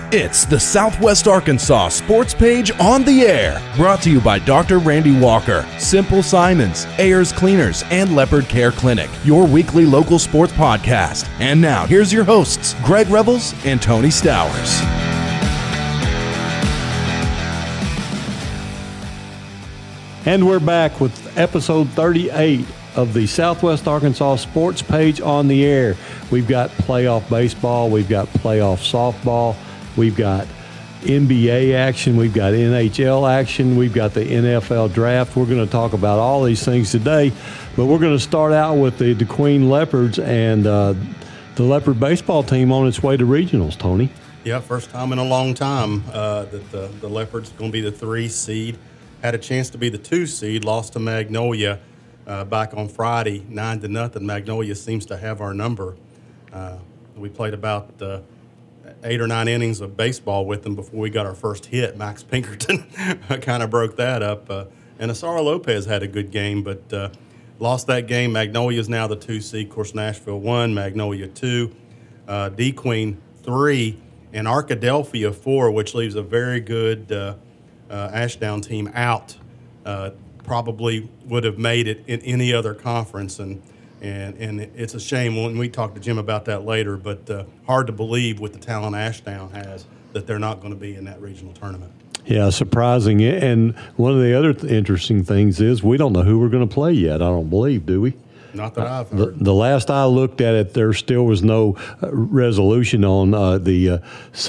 It's the Southwest Arkansas Sports Page on the Air, brought to you by Dr. Randy Walker, Simple Simons, Ayers Cleaners, and Leopard Care Clinic, your weekly local sports podcast. And now, here's your hosts, Greg Revels and Tony Stowers. And we're back with episode 38 of the Southwest Arkansas Sports Page on the Air. We've got playoff baseball, we've got playoff softball, we've got NBA action, we've got NHL action, we've got the NFL draft. We're going to talk about all these things today, but we're going to start out with the DeQueen Leopards and the Leopard baseball team on its way to regionals, Tony. Yeah, first time in a long time that the Leopards are going to be the 3 seed. Had a chance to be the 2 seed, lost to Magnolia back on Friday, 9-0. Magnolia seems to have our number. We played about 8 or 9 innings of baseball with them before we got our first hit. Max Pinkerton kind of broke that up. And Asara Lopez had a good game, but lost that game. Magnolia is now the 2 seed. Of course, Nashville 1, Magnolia 2, DeQueen 3, and Arkadelphia 4, which leaves a very good Ashdown team out. Probably would have made it in any other conference, and it's a shame when we talk to Jim about that later, but hard to believe with the talent Ashdown has that they're not going to be in that regional tournament. Yeah, surprising. And one of the other interesting things is we don't know who we're going to play yet, I don't believe, do we? Not that I've heard. The last I looked at it, there still was no resolution on the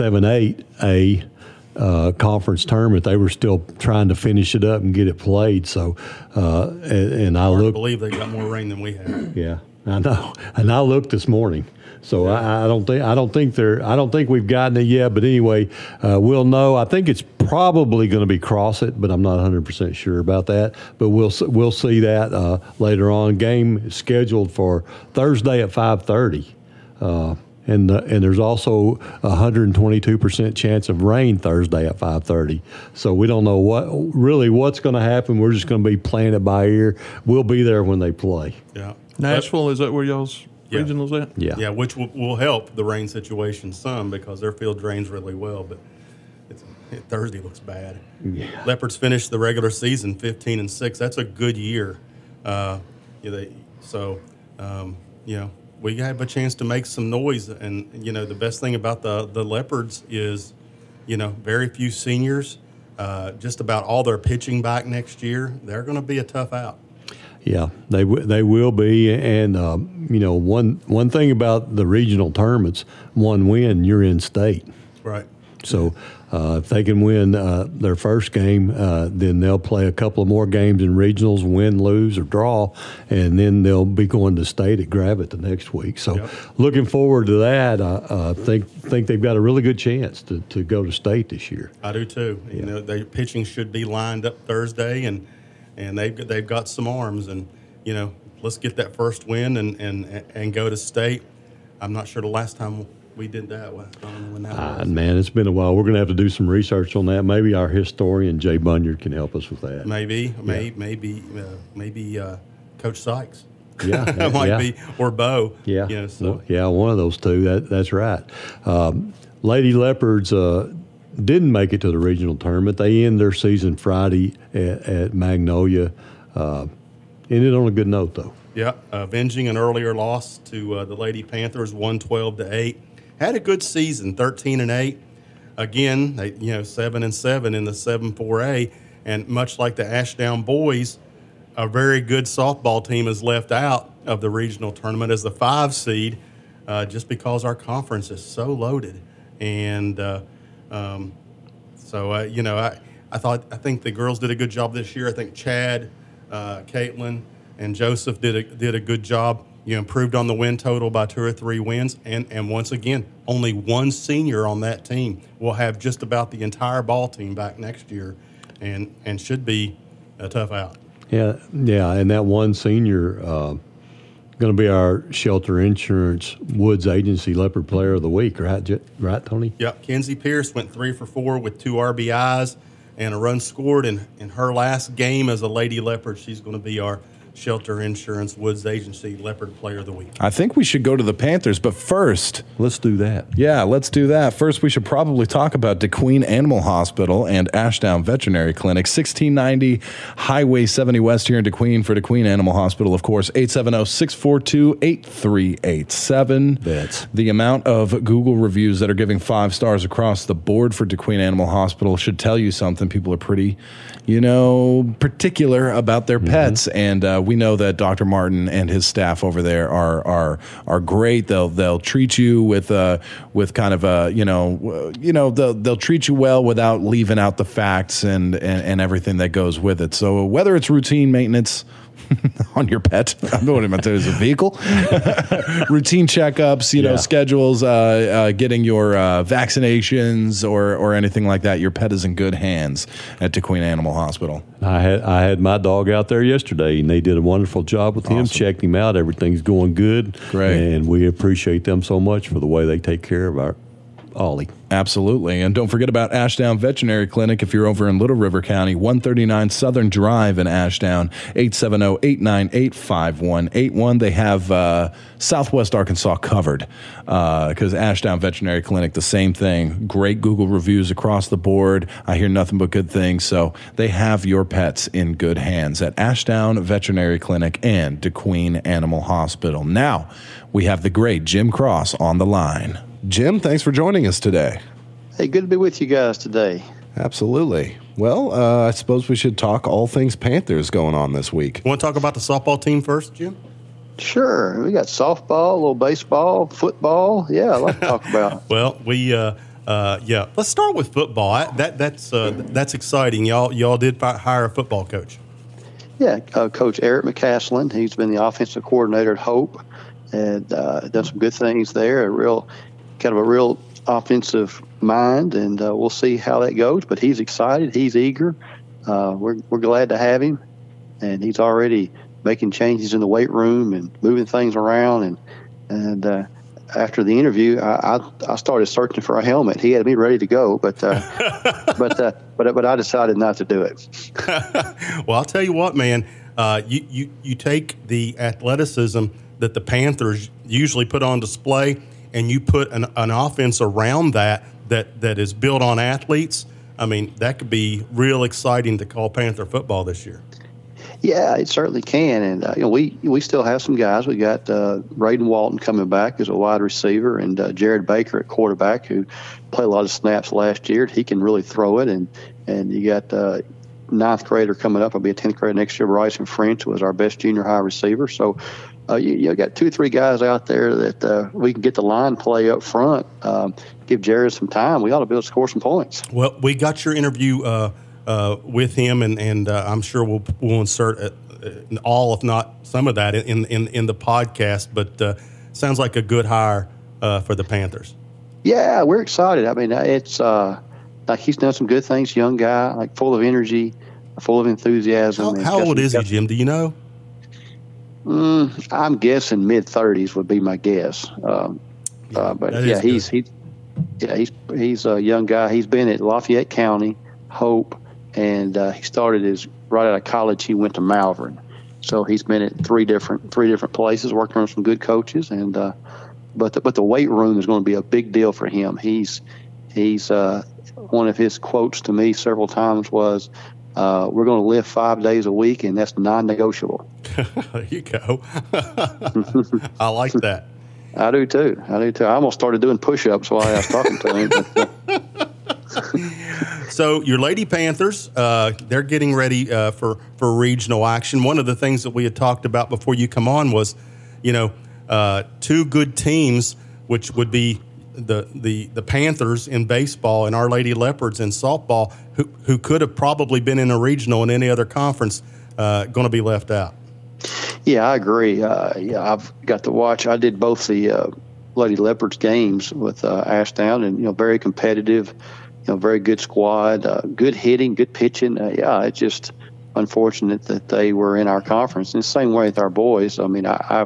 7-8A conference tournament. They were still trying to finish it up and get it played. So, and I looked. I believe they got more rain than we have. Yeah, I know. And I looked this morning. So yeah. I don't think we've gotten it yet. But anyway, we'll know. I think it's probably going to be Crossett, but I'm not 100% sure about that. But we'll see that later on. Game is scheduled for Thursday at 5:30. And there's also a 122% chance of rain Thursday at 5:30. So we don't know what's going to happen. We're just going to be playing it by ear. We'll be there when they play. Yeah. Nashville, is that where y'all's regional's at? Yeah. Yeah, which will help the rain situation some because their field drains really well. But Thursday looks bad. Yeah. Leopards finished the regular season 15-6. That's a good year. We have a chance to make some noise, and the best thing about the Leopards is, very few seniors. Just about all their pitching back next year. They're going to be a tough out. Yeah, they will be, and one thing about the regional tournaments, one win, you're in state. Right. So if they can win their first game, then they'll play a couple of more games in regionals, win, lose, or draw, and then they'll be going to state at Gravette the next week. So looking forward to that. I think they've got a really good chance to go to state this year. I do too. Yeah. Their pitching should be lined up Thursday, and they've got some arms, and let's get that first win and go to state. I'm not sure the last time we did that. I don't know when that was. Man, it's been a while. We're going to have to do some research on that. Maybe our historian, Jay Bunyard, can help us with that. Maybe Coach Sykes. Yeah. Might be, or Bo. Yeah. So. Well, one of those two. That's right. Lady Leopards didn't make it to the regional tournament. They end their season Friday at Magnolia. Ended on a good note, though. Yeah, avenging an earlier loss to the Lady Panthers, 112-8. Had a good season, 13-8. Again, 7-7 in the 7-4A, and much like the Ashdown boys, a very good softball team is left out of the regional tournament as the 5 seed, just because our conference is so loaded. And I think the girls did a good job this year. I think Chad, Caitlin, and Joseph did a good job. Improved on the win total by 2 or 3 wins, and once again, only one senior on that team. Will have just about the entire ball team back next year, and should be a tough out. Yeah, and that one senior going to be our Shelter Insurance Woods Agency Leopard Player of the Week, right, Tony? Yep, Kenzie Pierce went 3 for 4 with 2 RBIs and a run scored in her last game as a Lady Leopard. She's going to be our Shelter Insurance Woods Agency Leopard Player of the Week. I think we should go to the Panthers, but first, Let's do that. yeah, let's do that. First, we should probably talk about DeQueen Animal Hospital and Ashdown Veterinary Clinic, 1690 Highway 70 West here in DeQueen. For DeQueen Animal Hospital, of course, 870-642-8387. Vets. The amount of Google reviews that are giving 5 stars across the board for DeQueen Animal Hospital should tell you something. People are pretty, particular about their pets, and we know that Dr. Martin and his staff over there are great. They'll treat you with kind of a they'll treat you well without leaving out the facts and everything that goes with it. So whether it's routine maintenance on your pet, I don't know what I'm going to tell you, is a vehicle, routine checkups, schedules, getting your vaccinations or anything like that, your pet is in good hands at DeQueen Animal Hospital. I had my dog out there yesterday, and they did a wonderful job with him. Checked him out. Everything's going good. Great. And we appreciate them so much for the way they take care of our Ollie. Absolutely. And don't forget about Ashdown Veterinary Clinic if you're over in Little River County, 139 Southern Drive in Ashdown, 870-898-5181. They have Southwest Arkansas covered because Ashdown Veterinary Clinic, the same thing. Great Google reviews across the board. I hear nothing but good things. So they have your pets in good hands at Ashdown Veterinary Clinic and DeQueen Animal Hospital. Now we have the great Jim Cross on the line. Jim, thanks for joining us today. Hey, good to be with you guys today. Absolutely. Well, I suppose we should talk all things Panthers going on this week. You want to talk about the softball team first, Jim? Sure. We got softball, a little baseball, football. Yeah, I like to talk about. Well, let's start with football. That's exciting. Y'all did hire a football coach. Yeah, Coach Eric McCaslin. He's been the offensive coordinator at Hope and done some good things there. A real offensive mind, and we'll see how that goes. But he's excited. He's eager. We're glad to have him, and he's already making changes in the weight room and moving things around. And after the interview, I started searching for a helmet. He had me ready to go, but I decided not to do it. Well, I'll tell you what, man. You take the athleticism that the Panthers usually put on display, and you put an offense around that is built on athletes. I mean, that could be real exciting to call Panther football this year. Yeah, it certainly can. And we still have some guys. We got Braden Walton coming back as a wide receiver, and Jared Baker at quarterback, who played a lot of snaps last year. He can really throw it. And you got ninth grader coming up. I'll be a 10th grader next year. Bryson French was our best junior high receiver. So you got 2 or 3 guys out there that we can get the line play up front. Give Jared some time. We ought to be able to score some points. Well, we got your interview with him, and I'm sure we'll insert all, if not some of that, in the podcast. But sounds like a good hire for the Panthers. Yeah, we're excited. I mean, it's like he's done some good things. Young guy, like full of energy, full of enthusiasm. How old is he, Jim? Do you know? I'm guessing mid-30s would be my guess. But yeah, he's a young guy. He's been at Lafayette County, Hope, and he started right out of college. He went to Malvern, so he's been at three different places, working on some good coaches. And but the weight room is going to be a big deal for him. He's one of his quotes to me several times was, we're going to lift 5 days a week, and that's non-negotiable. There you go. I like that. I do too. I almost started doing push-ups while I was talking to him. So your Lady Panthers, they're getting ready for regional action. One of the things that we had talked about before you come on was, 2 good teams, which would be the Panthers in baseball and Our Lady Leopards in softball, who could have probably been in a regional in any other conference, going to be left out. Yeah, I agree. I've got to watch. I did both the Lady Leopards games with Ashdown, and very competitive. Very good squad, good hitting, good pitching. It's just unfortunate that they were in our conference. In the same way with our boys. I mean,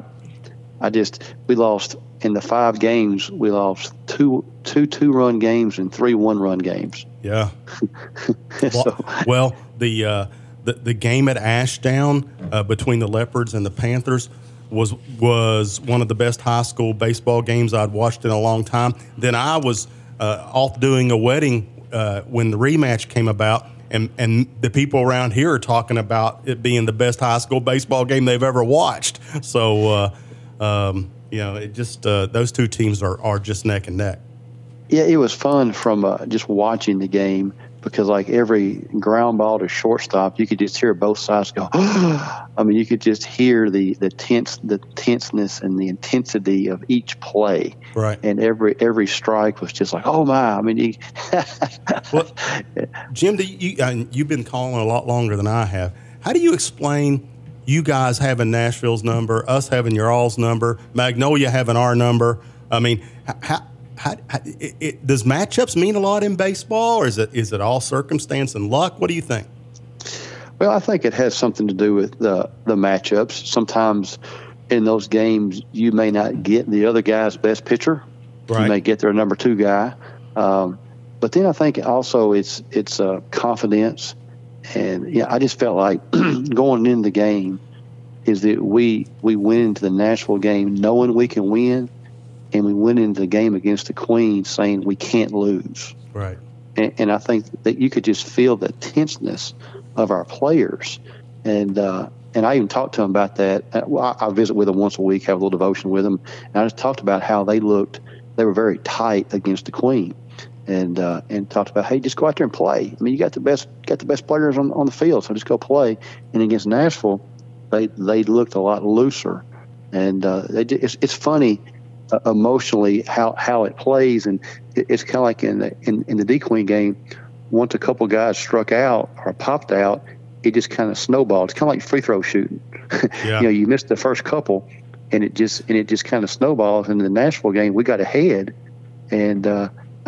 we lost in the 5 games. We lost two 2-run games and 3 1-run games. Yeah. The the game at Ashdown between the Leopards and the Panthers was one of the best high school baseball games I'd watched in a long time. Then I was off doing a wedding when the rematch came about, and the people around here are talking about it being the best high school baseball game they've ever watched. So, it just those two teams are just neck and neck. Yeah, it was fun from just watching the game, because like every ground ball to shortstop, you could just hear both sides go. I mean, you could just hear the tenseness and the intensity of each play. Right. And every strike was just like, oh my! I mean, well, Jim, you've been calling a lot longer than I have. How do you explain you guys having Nashville's number, us having your all's number, Magnolia having our number? I mean, does matchups mean a lot in baseball, or is it all circumstance and luck? What do you think? Well, I think it has something to do with the matchups. Sometimes in those games, you may not get the other guy's best pitcher. Right. You may get their number 2 guy. But then I think also it's confidence. And I just felt like going into the game is that we went into the Nashville game knowing we can win. And we went into the game against the Queen saying we can't lose. Right. And I think that you could just feel the tenseness of our players. And I even talked to them about that. I visit with them once a week, have a little devotion with them. And I just talked about how they looked. They were very tight against the Queen. And talked about, hey, just go out there and play. I mean, you got the best players on the field, so just go play. And against Nashville, they looked a lot looser. And it's funny. Emotionally, how it plays, and it's kind of like in the D-Queen game. Once a couple guys struck out or popped out, it just kind of snowballed. It's kind of like free throw shooting. Yeah. You missed the first couple, and it just kind of snowballs. In the Nashville game, we got ahead, and they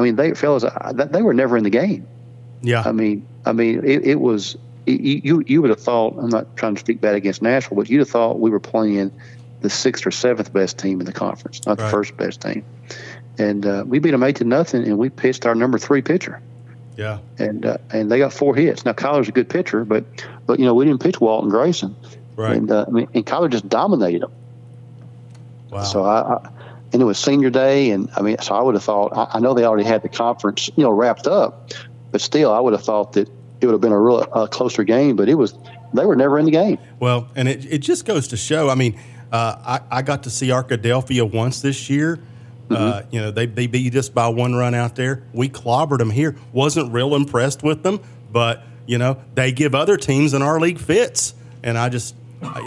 were never in the game. Yeah, I mean, it was. You would have thought. I'm not trying to speak bad against Nashville, but you'd have thought we were playing the 6th or 7th best team in the conference, not the first best team. And we beat them 8-0, and we pitched our number 3 pitcher. Yeah. And they got 4 hits. Now Kyler's a good pitcher, but we didn't pitch Walton Grayson. Right. And Kyler just dominated them. Wow. So and it was senior day, and so I would have thought. I know they already had the conference, wrapped up, but still, I would have thought that it would have been a real closer game. But they were never in the game. Well, and it just goes to show. I mean. I got to see Arkadelphia once this year. Mm-hmm. They beat us by 1 run out there. We clobbered them here. Wasn't real impressed with them, but they give other teams in our league fits. And I just,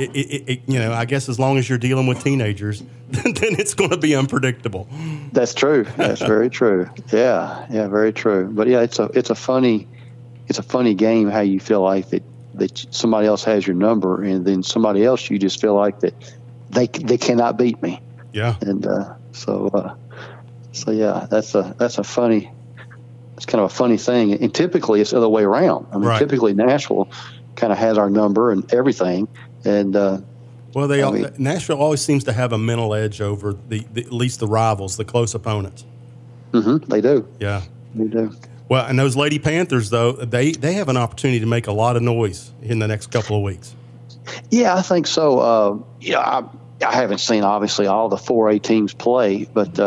I guess as long as you're dealing with teenagers, then it's going to be unpredictable. That's true. That's very true. Yeah, very true. But yeah, it's a funny game. How you feel like that somebody else has your number, and then somebody else you just feel like that. They cannot beat me. Yeah. And so yeah, that's a funny. It's kind of a funny thing. And typically it's the other way around. I mean, Typically Nashville kind of has our number and everything. And Nashville always seems to have a mental edge over at least the rivals, the close opponents. Mm-hmm. They do. Yeah. They do. Well, and those Lady Panthers, though, they have an opportunity to make a lot of noise in the next couple of weeks. Yeah, I think so. I haven't seen obviously all the 4A teams play, but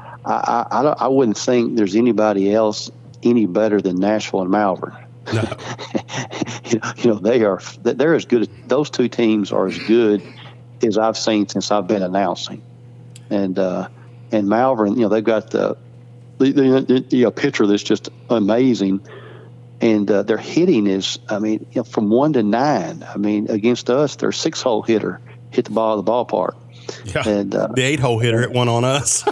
I wouldn't think there's anybody else any better than Nashville and Malvern. No. They're as good. Those two teams are as good as I've seen since I've been announcing. And Malvern, they've got the pitcher that's just amazing. And their hitting is, from 1 to 9. Against us, their 6-hole hitter hit the ball of the ballpark. Yeah, and the 8-hole hitter hit one on us.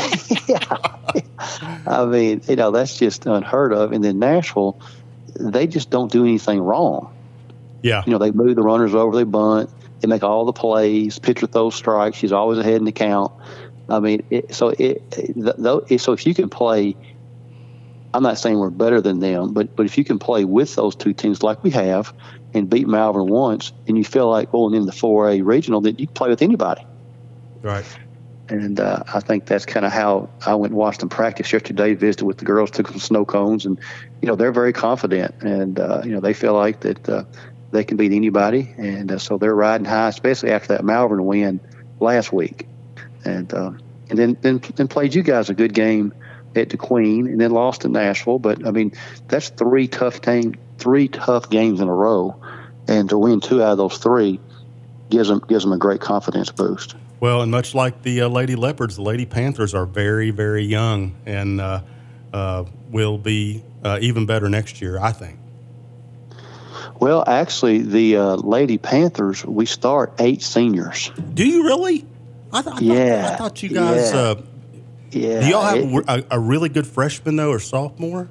Yeah, that's just unheard of. And then Nashville, they just don't do anything wrong. Yeah, they move the runners over, they bunt, they make all the plays. Pitcher throws strikes, she's always ahead in the count. So if you can play. I'm not saying we're better than them, but if you can play with those two teams like we have and beat Malvern once, and you feel like going in the 4A regional, that you can play with anybody. Right. And I think that's kind of how I went and watched them practice yesterday, visited with the girls, took some snow cones, and, they're very confident. And, they feel like that they can beat anybody, and so they're riding high, especially after that Malvern win last week, and then played you guys a good game at DeQueen, and then lost to Nashville. But I mean, that's three tough games in a row, and to win 2 out of those 3 gives them a great confidence boost. Well, and much like the Lady Leopards, the Lady Panthers are very, very young, and will be even better next year, I think. Well, actually, the Lady Panthers, we start 8 seniors. Do you really? I thought you guys. Yeah. Do y'all have a really good freshman though, or sophomore?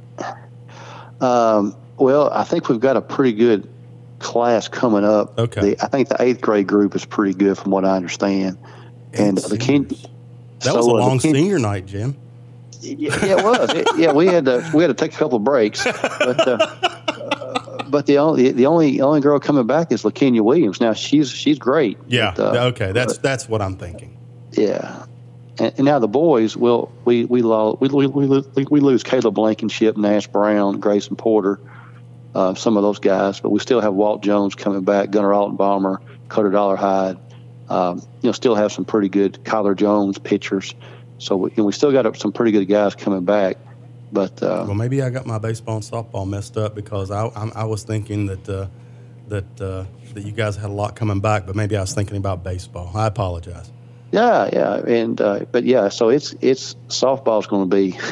Well, I think we've got a pretty good class coming up. Okay. I think the 8th grade group is pretty good, from what I understand. And that was a long senior night, Jim. Yeah, it was. We had to take a couple of breaks, but the only girl coming back is LaKenya Williams. Now she's great. Yeah. Okay. That's what I'm thinking. Yeah. And now the boys, we lose Caleb Blankenship, Nash Brown, Grayson Porter, some of those guys, but we still have Walt Jones coming back, Gunnar Altenbaumer, Cutter Dollarhide. Still have some pretty good Kyler Jones pitchers. So we still got some pretty good guys coming back. But well, maybe I got my baseball and softball messed up, because I was thinking that you guys had a lot coming back, but maybe I was thinking about baseball. I apologize. Yeah, and but yeah, so it's softball's going to be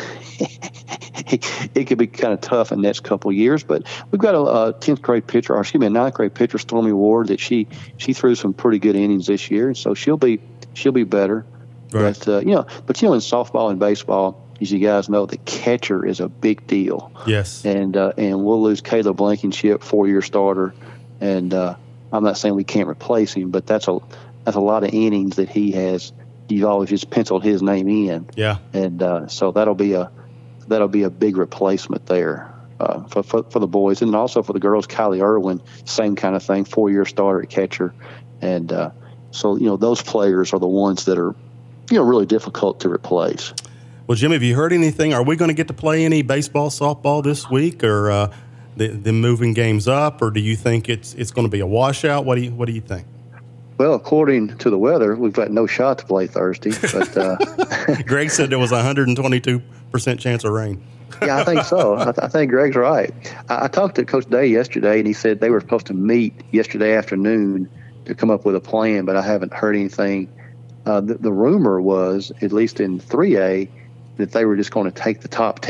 it could be kind of tough in the next couple of years. But we've got a 9th grade pitcher, Stormy Ward, that she threw some pretty good innings this year, and so she'll be better. Right. But in softball and baseball, as you guys know, the catcher is a big deal. Yes. And we'll lose Caleb Blankenship, 4-year starter, and I'm not saying we can't replace him, but that's a lot of innings that he has. You've always just penciled his name in. Yeah. And so that'll be a big replacement there for the boys, and also for the girls. Kylie Irwin, same kind of thing, 4-year starter at catcher, and so those players are the ones that are really difficult to replace. Well, Jim, have you heard anything? Are we going to get to play any baseball, softball this week, or the moving games up, or do you think it's going to be a washout? What do you think? Well, according to the weather, we've got no shot to play Thursday. But Greg said there was a 122% chance of rain. Yeah, I think so. I think Greg's right. I talked to Coach Day yesterday, and he said they were supposed to meet yesterday afternoon to come up with a plan, but I haven't heard anything. The rumor was, at least in 3A, that they were just going to take the top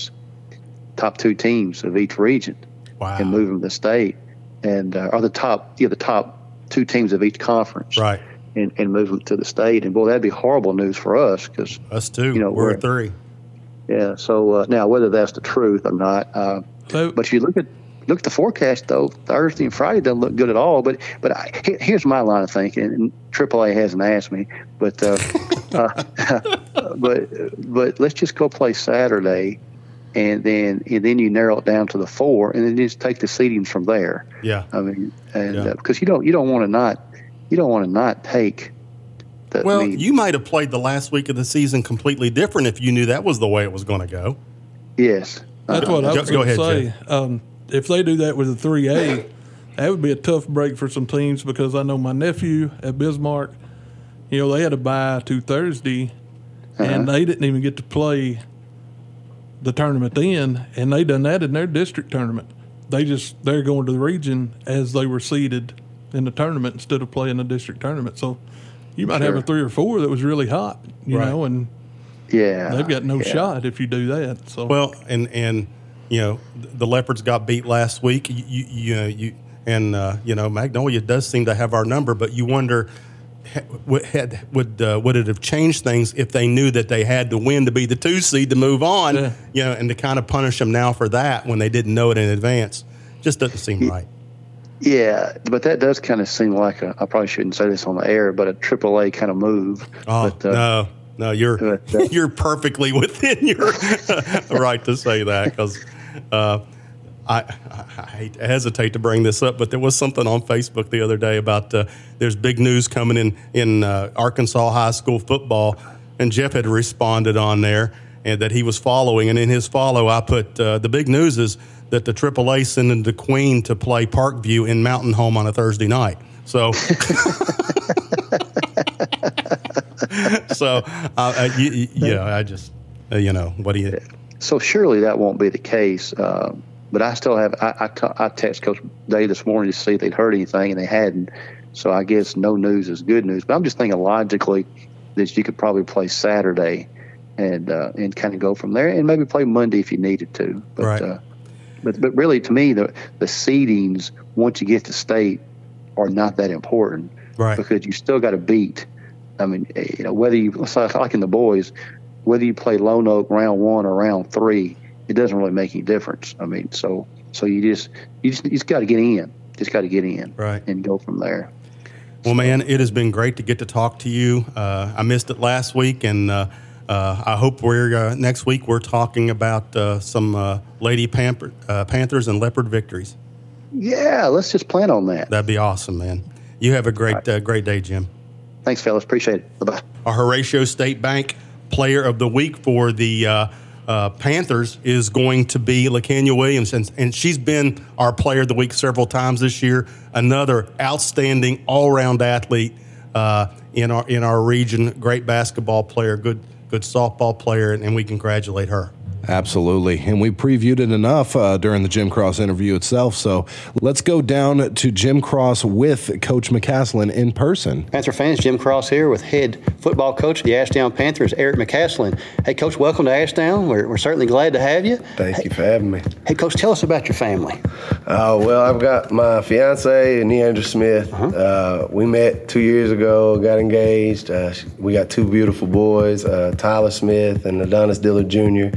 2 teams of each region, and move them to state, and or the top 2 teams of each conference, right, and move them to the state. And boy, that'd be horrible news for us, because us too. We're 3. Yeah. So now, whether that's the truth or not, but you look at the forecast though. Thursday and Friday doesn't look good at all. But here's my line of thinking, and AAA hasn't asked me, but but let's just go play Saturday, and then you narrow it down to the 4, and then just take the seedings from there. Yeah. I mean, because you don't want to not take. You might have played the last week of the season completely different if you knew that was the way it was going to go. Yes. That's what I was going to say. If they do that with the 3A, that would be a tough break for some teams, because I know my nephew at Bismarck, they had a bye to Thursday, and they didn't even get to play the tournament then, and they done that in their district tournament. They're going to the region as they were seeded in the tournament instead of playing the district tournament. So you might have a 3 or 4 that was really hot, know, and they've got no shot if you do that. So and the Leopards got beat last week. Magnolia does seem to have our number, but you wonder, would it have changed things if they knew that they had to win to be the 2 seed to move on, and to kind of punish them now for that when they didn't know it in advance? Just doesn't seem right. Yeah, but that does kind of seem like I probably shouldn't say this on the air, but a AAA kind of move. Oh, but, no, you're perfectly within your right to say that, because I hesitate to bring this up, but there was something on Facebook the other day about there's big news coming in Arkansas high school football, and Jeff had responded on there and that he was following, and in his follow I put the big news is that the AAA sending the Queen to play Parkview in Mountain Home on a Thursday night. So, I just, what do you? So surely that won't be the case. But I still have. I text Coach Day this morning to see if they'd heard anything, and they hadn't. So I guess no news is good news. But I'm just thinking logically that you could probably play Saturday and kind of go from there, and maybe play Monday if you needed to. But, right. But really, to me, the seedings once you get to state are not that important, right? Because you still got to beat. I mean, whether you like in the boys, whether you play Lone Oak round 1 or round 3, it doesn't really make any difference. I mean, so you just got to get in. Just got to get in, right, and go from there. Well, man, it has been great to get to talk to you. I missed it last week, and I hope next week we're talking about some Lady Panthers and Leopard victories. Yeah, let's just plan on that. That'd be awesome, man. You have a great day, Jim. Thanks, fellas. Appreciate it. Bye-bye. Our Horatio State Bank Player of the Week for the Panthers is going to be LaKenya Williams, and she's been our Player of the Week several times this year. Another outstanding all-round athlete in our region. Great basketball player, good softball player, and we congratulate her. Absolutely. And we previewed it enough during the Jim Cross interview itself. So let's go down to Jim Cross with Coach McCaslin in person. Panther fans, Jim Cross here with head football coach of the Ashdown Panthers, Eric McCaslin. Hey, Coach, welcome to Ashdown. We're certainly glad to have you. Thank you for having me. Hey, Coach, tell us about your family. Well, I've got my fiance, Neandra Smith. We met 2 years ago, got engaged. We got 2 beautiful boys, Tyler Smith and Adonis Dillard Jr.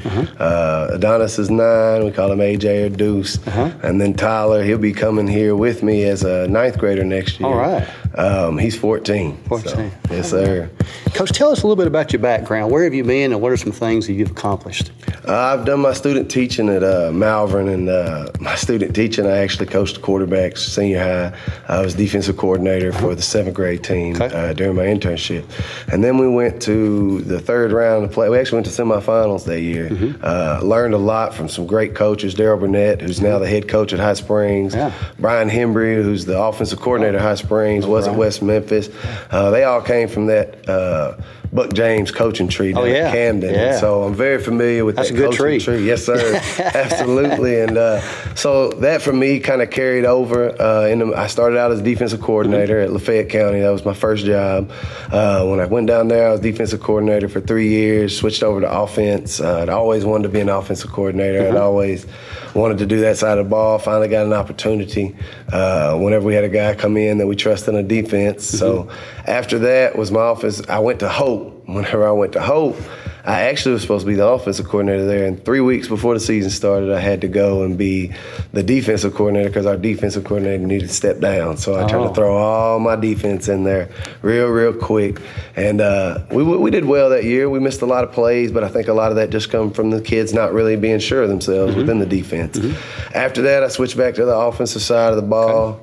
Adonis is 9. We call him AJ or Deuce. And then Tyler, he'll be coming here with me as a 9th grader next year. All right. He's 14. 14. So, yes, sir. Coach, tell us a little bit about your background. Where have you been, and what are some things that you've accomplished? I've done my student teaching at Malvern, and my student teaching, I actually coached quarterbacks senior high. I was defensive coordinator for the 7th grade team during my internship. And then we went to the 3rd round of play. We actually went to semifinals that year. Learned a lot from some great coaches. Daryl Burnett, who's now the head coach at High Springs. Brian Hembry, who's the offensive coordinator at High Springs, was at West Memphis. They all came from that Buck James coaching tree down at Camden. And so I'm very familiar with that coaching tree. Yes, sir. Absolutely. And so that for me kind of carried over. I started out as defensive coordinator at Lafayette County. That was my first job. When I went down there, I was defensive coordinator for 3 years, switched over to offense. I'd always wanted to be an offensive coordinator. I'd always wanted to do that side of the ball. Finally got an opportunity whenever we had a guy come in that we trusted on defense. So after that was my office. I went to Hope. Whenever I went to Hope, I actually was supposed to be the offensive coordinator there, and 3 weeks before the season started, I had to go and be the defensive coordinator because our defensive coordinator needed to step down. So I tried to throw all my defense in there real quick. And we did well that year. We missed a lot of plays, but I think a lot of that just come from the kids not really being sure of themselves within the defense. After that, I switched back to the offensive side of the ball.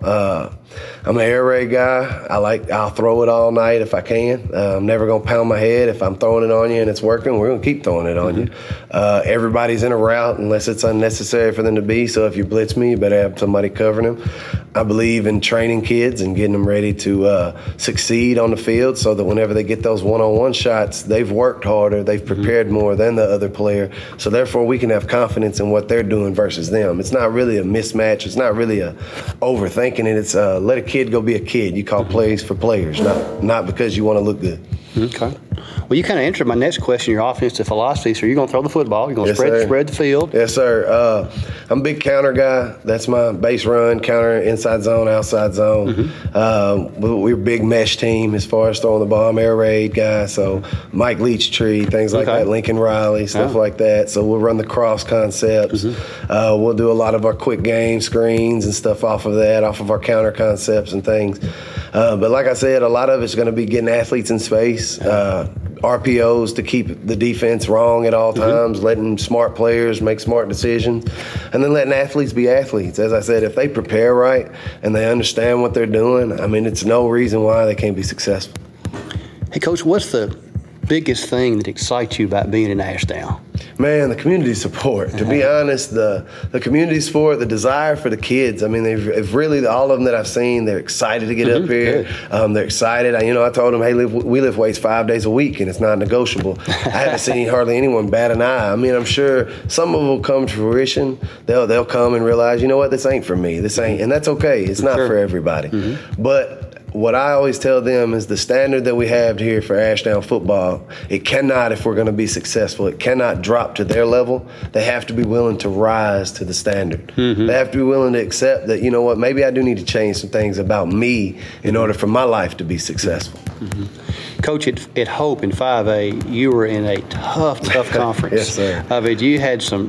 I'm an air raid guy. I'll throw it all night if I can. I'm never going to pound my head. If I'm throwing it on you and it's working, we're going to keep throwing it on you. Everybody's in a route unless it's unnecessary for them to be. So if you blitz me, you better have somebody covering them. I believe in training kids and getting them ready to succeed on the field so that whenever they get those one-on-one shots, they've worked harder, they've prepared more than the other player. So therefore, we can have confidence in what they're doing versus them. It's not really a mismatch. It's not really a overthinking it. It's let a kid go be a kid. You call plays for players, not because you want to look good. Okay. Well, you kind of answered my next question, your offensive philosophy. So you're going to throw the football. You're going to spread the field. Yes, sir. I'm a big counter guy. That's my base run, counter, inside zone, outside zone. We're a big mesh team as far as throwing the ball. I'm air raid guy, so Mike Leachtree, things like that, Lincoln Riley, stuff like that. So we'll run the cross concepts. We'll do a lot of our quick game screens and stuff off of that, off of our counter concepts and things. But like I said, a lot of it's going to be getting athletes in space. RPOs to keep the defense wrong at all times, letting smart players make smart decisions, and then letting athletes be athletes. As I said, if they prepare right and they understand what they're doing, I mean, it's no reason why they can't be successful. Hey, Coach, what's the biggest thing that excites you about being in Ashdown? Man, the community support. To be honest, the community support, the desire for the kids. I mean, they've really, all of them that I've seen, they're excited to get up here. They're excited. I told them, hey, we lift weights 5 days a week, and it's not negotiable. I haven't seen hardly anyone bat an eye. I mean, I'm sure some of them will come to fruition. They'll come and realize, you know what, this ain't for me. This ain't, and that's okay. It's not for everybody. But what I always tell them is the standard that we have here for Ashdown football, it cannot, if we're going to be successful, it cannot drop to their level. They have to be willing to rise to the standard. They have to be willing to accept that, you know what, maybe I do need to change some things about me in order for my life to be successful. Coach, at Hope in 5A, you were in a tough conference. Yes, sir. I mean, you had some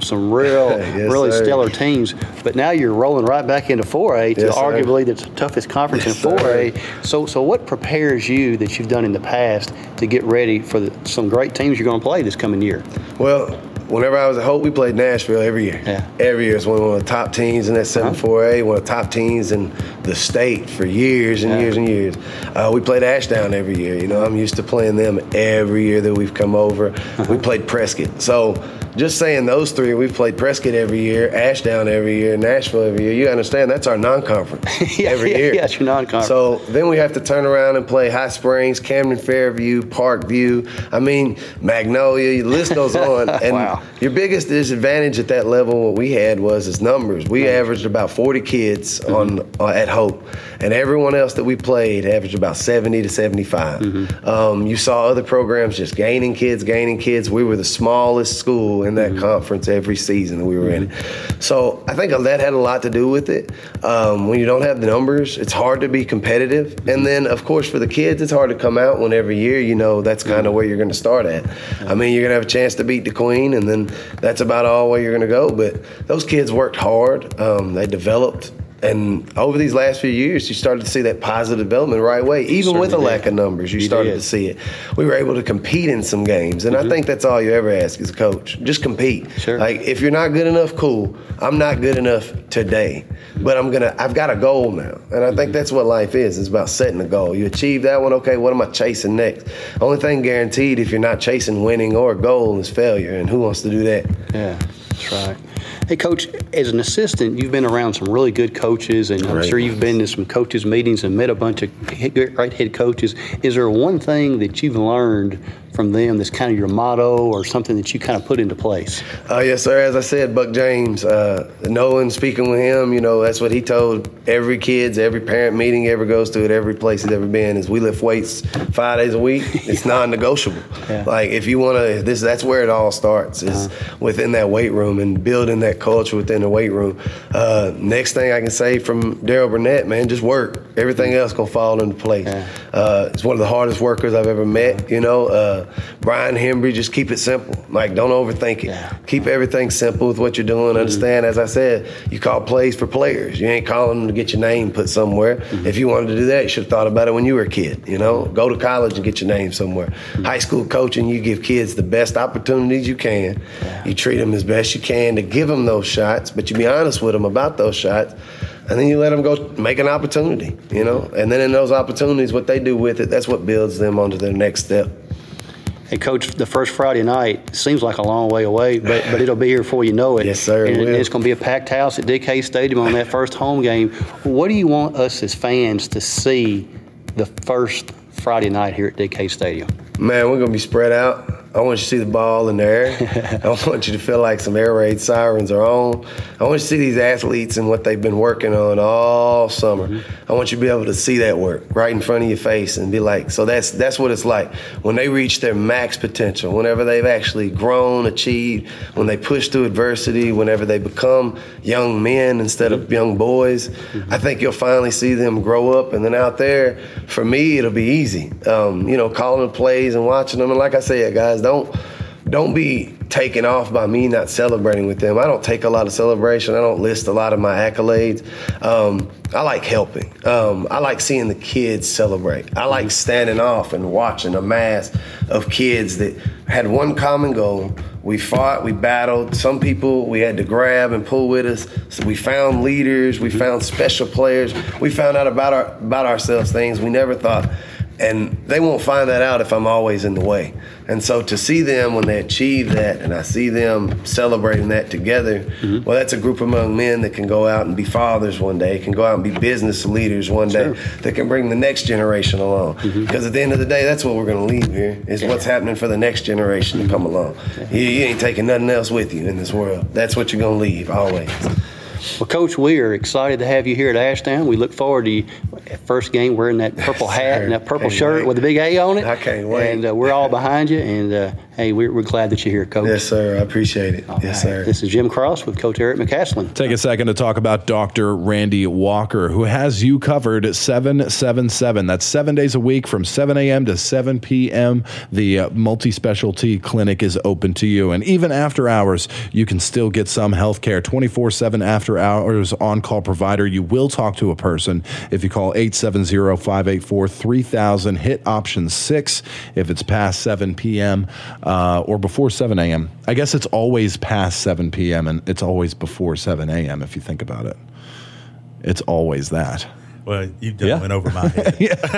really stellar teams, but now you're rolling right back into 4A to arguably the toughest conference in 4A. So what prepares you that you've done in the past to get ready for some great teams you're going to play this coming year? Well, whenever I was at Hope, we played Nashville every year. Every year. It's one of the top teams in that 7-4A, one of the top teams in the state for years and years and years. We played Ashdown every year. I'm used to playing them every year that we've come over. We played Prescott. So just saying those three, we've played Prescott every year, Ashdown every year, Nashville every year. You understand that's our non-conference every year. Yeah, it's your non-conference. So then we have to turn around and play High Springs, Camden Fairview, Parkview. I mean, Magnolia, the list goes on. And your biggest disadvantage at that level, what we had was numbers. We averaged about 40 kids at Hope, and everyone else that we played averaged about 70 to 75. You saw other programs just gaining kids. We were the smallest school in that conference every season that we were in. So I think that had a lot to do with it. When you don't have the numbers, it's hard to be competitive. And then, of course, for the kids, it's hard to come out when every year, that's kind of where you're going to start at. I mean, you're going to have a chance to beat the Queen, and then that's about all where you're going to go. But those kids worked hard. They developed. And over these last few years, you started to see that positive development right away. Even with a lack of numbers, you started to see it. We were able to compete in some games. And I think that's all you ever ask as a coach. Just compete. Like, if you're not good enough, cool. I'm not good enough today. But I've got a goal now. And I think that's what life is. It's about setting a goal. You achieve that one, okay, what am I chasing next? Only thing guaranteed if you're not chasing winning or a goal is failure. And who wants to do that? Yeah, that's right. Hey, Coach, as an assistant, you've been around some really good coaches, and I'm sure you've been to some coaches' meetings and met a bunch of great head coaches. Is there one thing that you've learned from them that's kind of your motto or something that you kind of put into place? Yes, sir. As I said, Buck James, knowing, speaking with him, that's what he told every kids, every parent meeting he ever goes to at every place he's ever been is we lift weights 5 days a week. It's non-negotiable. Like, if you want to, that's where it all starts is within that weight room and building that culture within the weight room. Next thing I can say from Daryl Burnett, man, just work. Everything else going to fall into place. It's one of the hardest workers I've ever met, Brian Hembry, just keep it simple. Like, don't overthink it. Keep everything simple with what you're doing. Understand, as I said, you call plays for players. You ain't calling them to get your name put somewhere. If you wanted to do that, you should have thought about it when you were a kid. Go to college and get your name somewhere. High school coaching, you give kids the best opportunities you can. You treat them as best you can to give them those shots, but you be honest with them about those shots. And then you let them go make an opportunity, And then in those opportunities, what they do with it, that's what builds them onto their next step. Hey, Coach, the first Friday night seems like a long way away, but it'll be here before you know it. Yes, sir. And it's going to be a packed house at DK Stadium on that first home game. What do you want us as fans to see the first Friday night here at DK Stadium? Man, we're going to be spread out. I want you to see the ball in the air. I want you to feel like some air raid sirens are on. I want you to see these athletes and what they've been working on all summer. I want you to be able to see that work right in front of your face and be like, so that's what it's like. When they reach their max potential, whenever they've actually grown, achieved, when they push through adversity, whenever they become young men instead of young boys, I think you'll finally see them grow up. And then out there, for me, it'll be easy. Calling the plays and watching them. And like I said, guys, don't be taken off by me not celebrating with them. I don't take a lot of celebration. I don't list a lot of my accolades. I like helping. I like seeing the kids celebrate. I like standing off and watching a mass of kids that had one common goal. We fought, we battled. Some people we had to grab and pull with us. So we found leaders, we found special players. We found out about ourselves, things we never thought. And they won't find that out if I'm always in the way. And so to see them when they achieve that, and I see them celebrating that together, well, that's a group of young men that can go out and be fathers one day, can go out and be business leaders one day, that can bring the next generation along. Because at the end of the day, that's what we're going to leave here, is what's happening for the next generation to come along. You ain't taking nothing else with you in this world. That's what you're going to leave, always. Well, Coach, we are excited to have you here at Ashdown. We look forward to you at first game wearing that purple hat and that purple shirt with a big A on it. I can't wait. And we're all behind you. And, hey, we're glad that you're here, Coach. Yes, sir. I appreciate it. Yes, sir. This is Jim Cross with Coach Eric McCaslin. Take a second to talk about Dr. Randy Walker, who has you covered 777. That's 7 days a week from 7 a.m. to 7 p.m. The multi-specialty clinic is open to you. And even after hours, you can still get some health care. 24/7 after hours on-call provider. You will talk to a person if you call 870-584-3000. Hit option 6 if it's past 7 p.m. Or before 7 a.m. I guess it's always past 7 p.m. and it's always before 7 a.m. if you think about it. It's always that. Well, you done went over my head.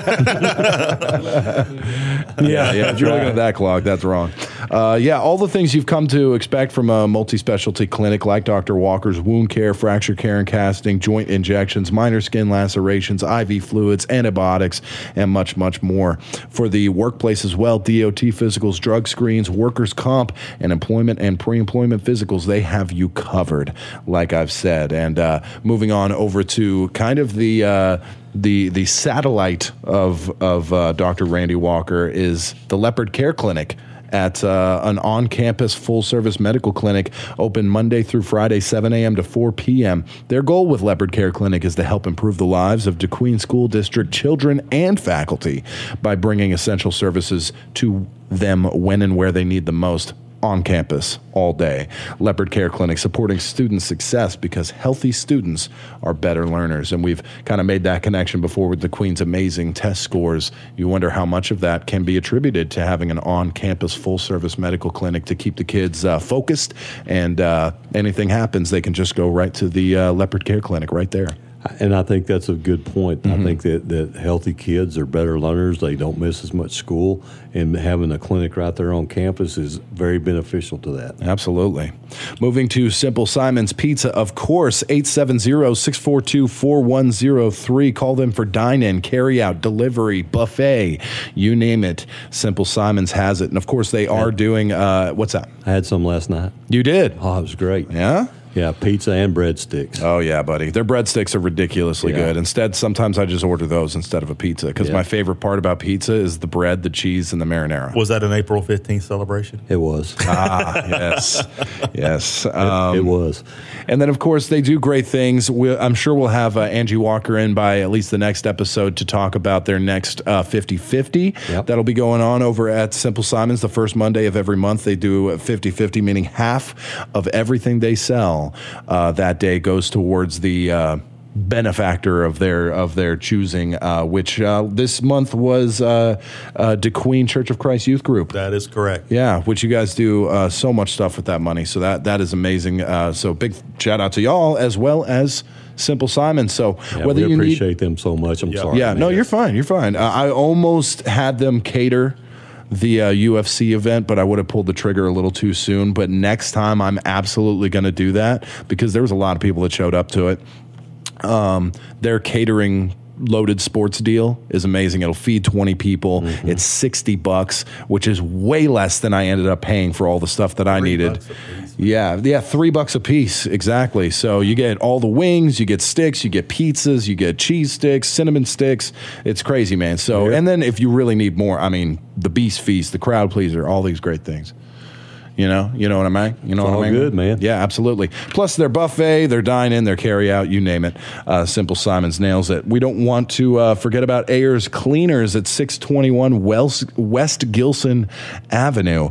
If you're looking at that clock, that's wrong. All the things you've come to expect from a multi-specialty clinic like Dr. Walker's: wound care, fracture care and casting, joint injections, minor skin lacerations, IV fluids, antibiotics, and much, much more. For the workplace as well, DOT physicals, drug screens, workers' comp, and employment and pre-employment physicals, they have you covered, like I've said. And moving on over to kind of the satellite of Dr. Randy Walker is the Leopard Care Clinic at an on-campus full-service medical clinic, open Monday through Friday, 7 a.m. to 4 p.m. Their goal with Leopard Care Clinic is to help improve the lives of DeQueen School District children and faculty by bringing essential services to them when and where they need them most. On campus all day. Leopard Care Clinic, supporting student success because healthy students are better learners. And we've kind of made that connection before with the Queen's amazing test scores. You wonder how much of that can be attributed to having an on-campus full-service medical clinic to keep the kids focused, and anything happens, they can just go right to the Leopard Care Clinic right there. And I think that's a good point. I think that healthy kids are better learners. They don't miss as much school, and having a clinic right there on campus is very beneficial to that. Absolutely. Moving to Simple Simon's Pizza, of course, 870-642-4103. Call them for dine-in, carry-out, delivery, buffet, you name it. Simple Simon's has it. And, of course, they are doing what's that? I had some last night. You did? Oh, it was great. Yeah? Yeah, pizza and breadsticks. Oh, yeah, buddy. Their breadsticks are ridiculously good. Instead, sometimes I just order those instead of a pizza because my favorite part about pizza is the bread, the cheese, and the marinara. Was that an April 15th celebration? It was. Yes. Yes. It was. And then, of course, they do great things. I'm sure we'll have Angie Walker in by at least the next episode to talk about their next 50-50. Yep. That'll be going on over at Simple Simon's the first Monday of every month. They do 50-50, meaning half of everything they sell that day goes towards the benefactor of their choosing, which this month was DeQueen Church of Christ Youth Group. That is correct. Yeah, which you guys do so much stuff with that money. So that is amazing. So big shout out to y'all as well as Simple Simon. So whether we appreciate them so much. I'm sorry. Yeah, no, you're fine. You're fine. I almost had them cater the UFC event, but I would have pulled the trigger a little too soon. But next time I'm absolutely going to do that because there was a lot of people that showed up to it. Their catering loaded sports deal is amazing. It'll feed 20 people. It's $60, which is way less than I ended up paying for all the stuff that I needed. Yeah, $3 a piece, exactly. So you get all the wings, you get sticks, you get pizzas, you get cheese sticks, cinnamon sticks. It's crazy, man. So, and then if you really need more, I mean, the Beast Feast, the Crowd Pleaser, all these great things. You know what I mean? You know what I mean? All good, man. Yeah, absolutely. Plus their buffet, their dine-in, their carry-out, you name it. Simple Simon's nails it. We don't want to forget about Ayers Cleaners at 621 West Gilson Avenue,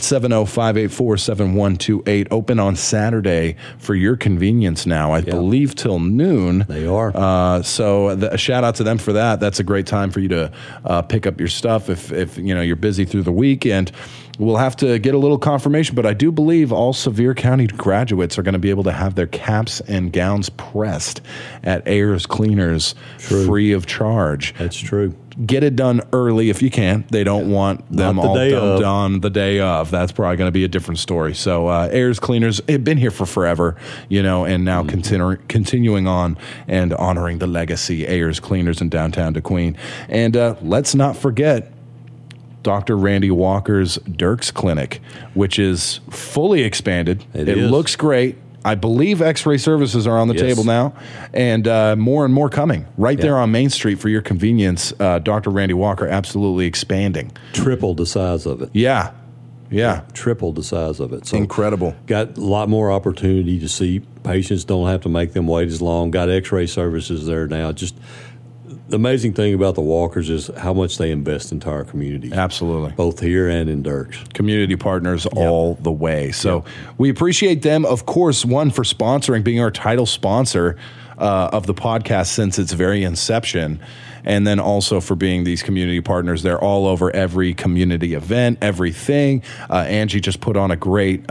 870-584-7128. Open on Saturday for your convenience now. I believe till noon. They are. So a shout out to them for that. That's a great time for you to pick up your stuff if you're busy through the week. And we'll have to get a little confirmation information, but I do believe all Sevier County graduates are going to be able to have their caps and gowns pressed at Ayers Cleaners free of charge. That's true. Get it done early if you can. They don't want them all done the day of. That's probably going to be a different story. So Ayers Cleaners have been here for forever, and now continuing on and honoring the legacy, Ayers Cleaners in downtown DeQueen. And let's not forget Dr. Randy Walker's Dirks Clinic, which is fully expanded. It looks great. I believe X-ray services are on the table now, and more and more coming right there on Main Street for your convenience. Dr. Randy Walker absolutely expanding. Triple the size of it. Yeah. Triple the size of it. So incredible. Got a lot more opportunity to see patients. Don't have to make them wait as long. Got X-ray services there now. Just the amazing thing about the Walkers is how much they invest into our community. Absolutely. Both here and in Dirks. Community partners all the way. So we appreciate them, of course, one, for sponsoring, being our title sponsor of the podcast since its very inception, and then also for being these community partners. They're all over every community event, everything. Angie just put on a great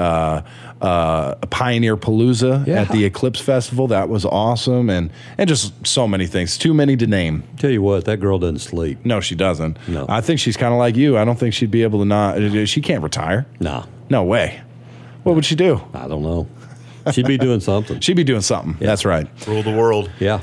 Pioneer Palooza at the Eclipse Festival. That was awesome, and just so many things. Too many to name. Tell you what, that girl doesn't sleep. No, she doesn't. No. I think she's kind of like you. I don't think she'd be able to not. She can't retire. No way. What would she do? I don't know. She'd be doing something. She'd be doing something. Yeah. That's right. Rule the world. Yeah.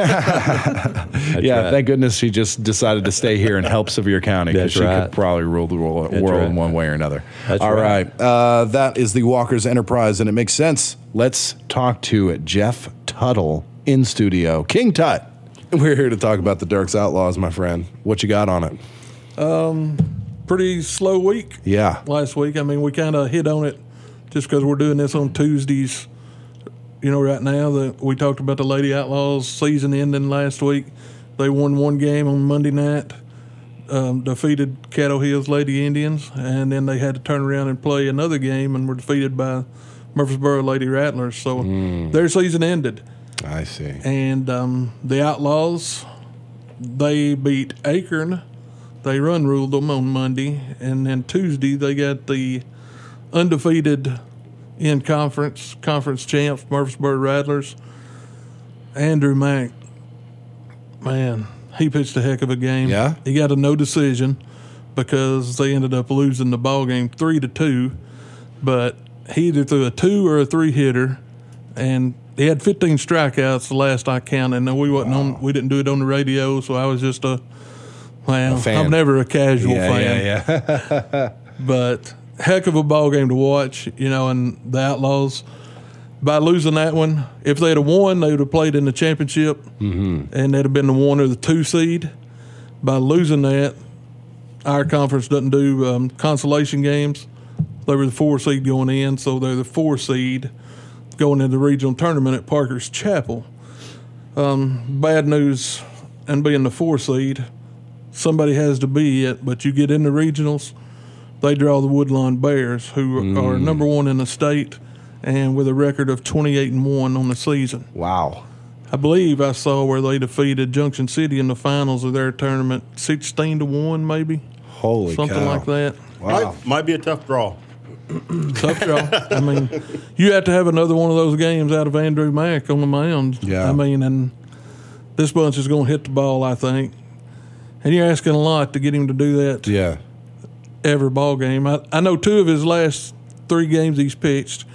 Right. Thank goodness she just decided to stay here and help Sevier County, because she could probably rule the world in one way or another. All right. That is the Walker's Enterprise, and it makes sense. Let's talk to Jeff Tuttle in studio. King Tut. We're here to talk about the Dirks Outlaws, my friend. What you got on it? Pretty slow week. Yeah. Last week. I mean, we kind of hit on it just because we're doing this on Tuesdays. Right now, we talked about the Lady Outlaws season ending last week. They won one game on Monday night, defeated Caddo Hills Lady Indians, and then they had to turn around and play another game and were defeated by Murfreesboro Lady Rattlers. So their season ended. I see. And the Outlaws, they beat Akron. They ruled them on Monday, and then Tuesday they got the undefeated in conference champs, Murfreesboro Rattlers. Andrew Mack, man, he pitched a heck of a game. Yeah? He got a no decision because they ended up losing the ball game 3-2, but he either threw a 2 or a 3 hitter, and he had 15 strikeouts the last I counted. And we didn't do it on the radio, so I was just a fan. I'm never a casual fan. Yeah. But heck of a ball game to watch, and the Outlaws, by losing that one, if they'd have won, they would have played in the championship, and they'd have been the 1 or the 2 seed. By losing that, our conference doesn't do consolation games. They were the 4 seed going in, so they're the 4 seed going into the regional tournament at Parker's Chapel. Bad news, and being the 4 seed, somebody has to be it, but you get in the regionals, they draw the Woodlawn Bears, who are number 1 in the state and with a record of 28-1 on the season. Wow. I believe I saw where they defeated Junction City in the finals of their tournament 16-1, maybe. Holy Something cow. like that. Wow. Might be a tough draw. Tough draw. I mean, you have to have another one of those games out of Andrew Mack on the mound. Yeah. I mean, and this bunch is going to hit the ball, I think. And you're asking a lot to get him to do that. Yeah. Every ball game. I know 2 of his last 3 games he's pitched.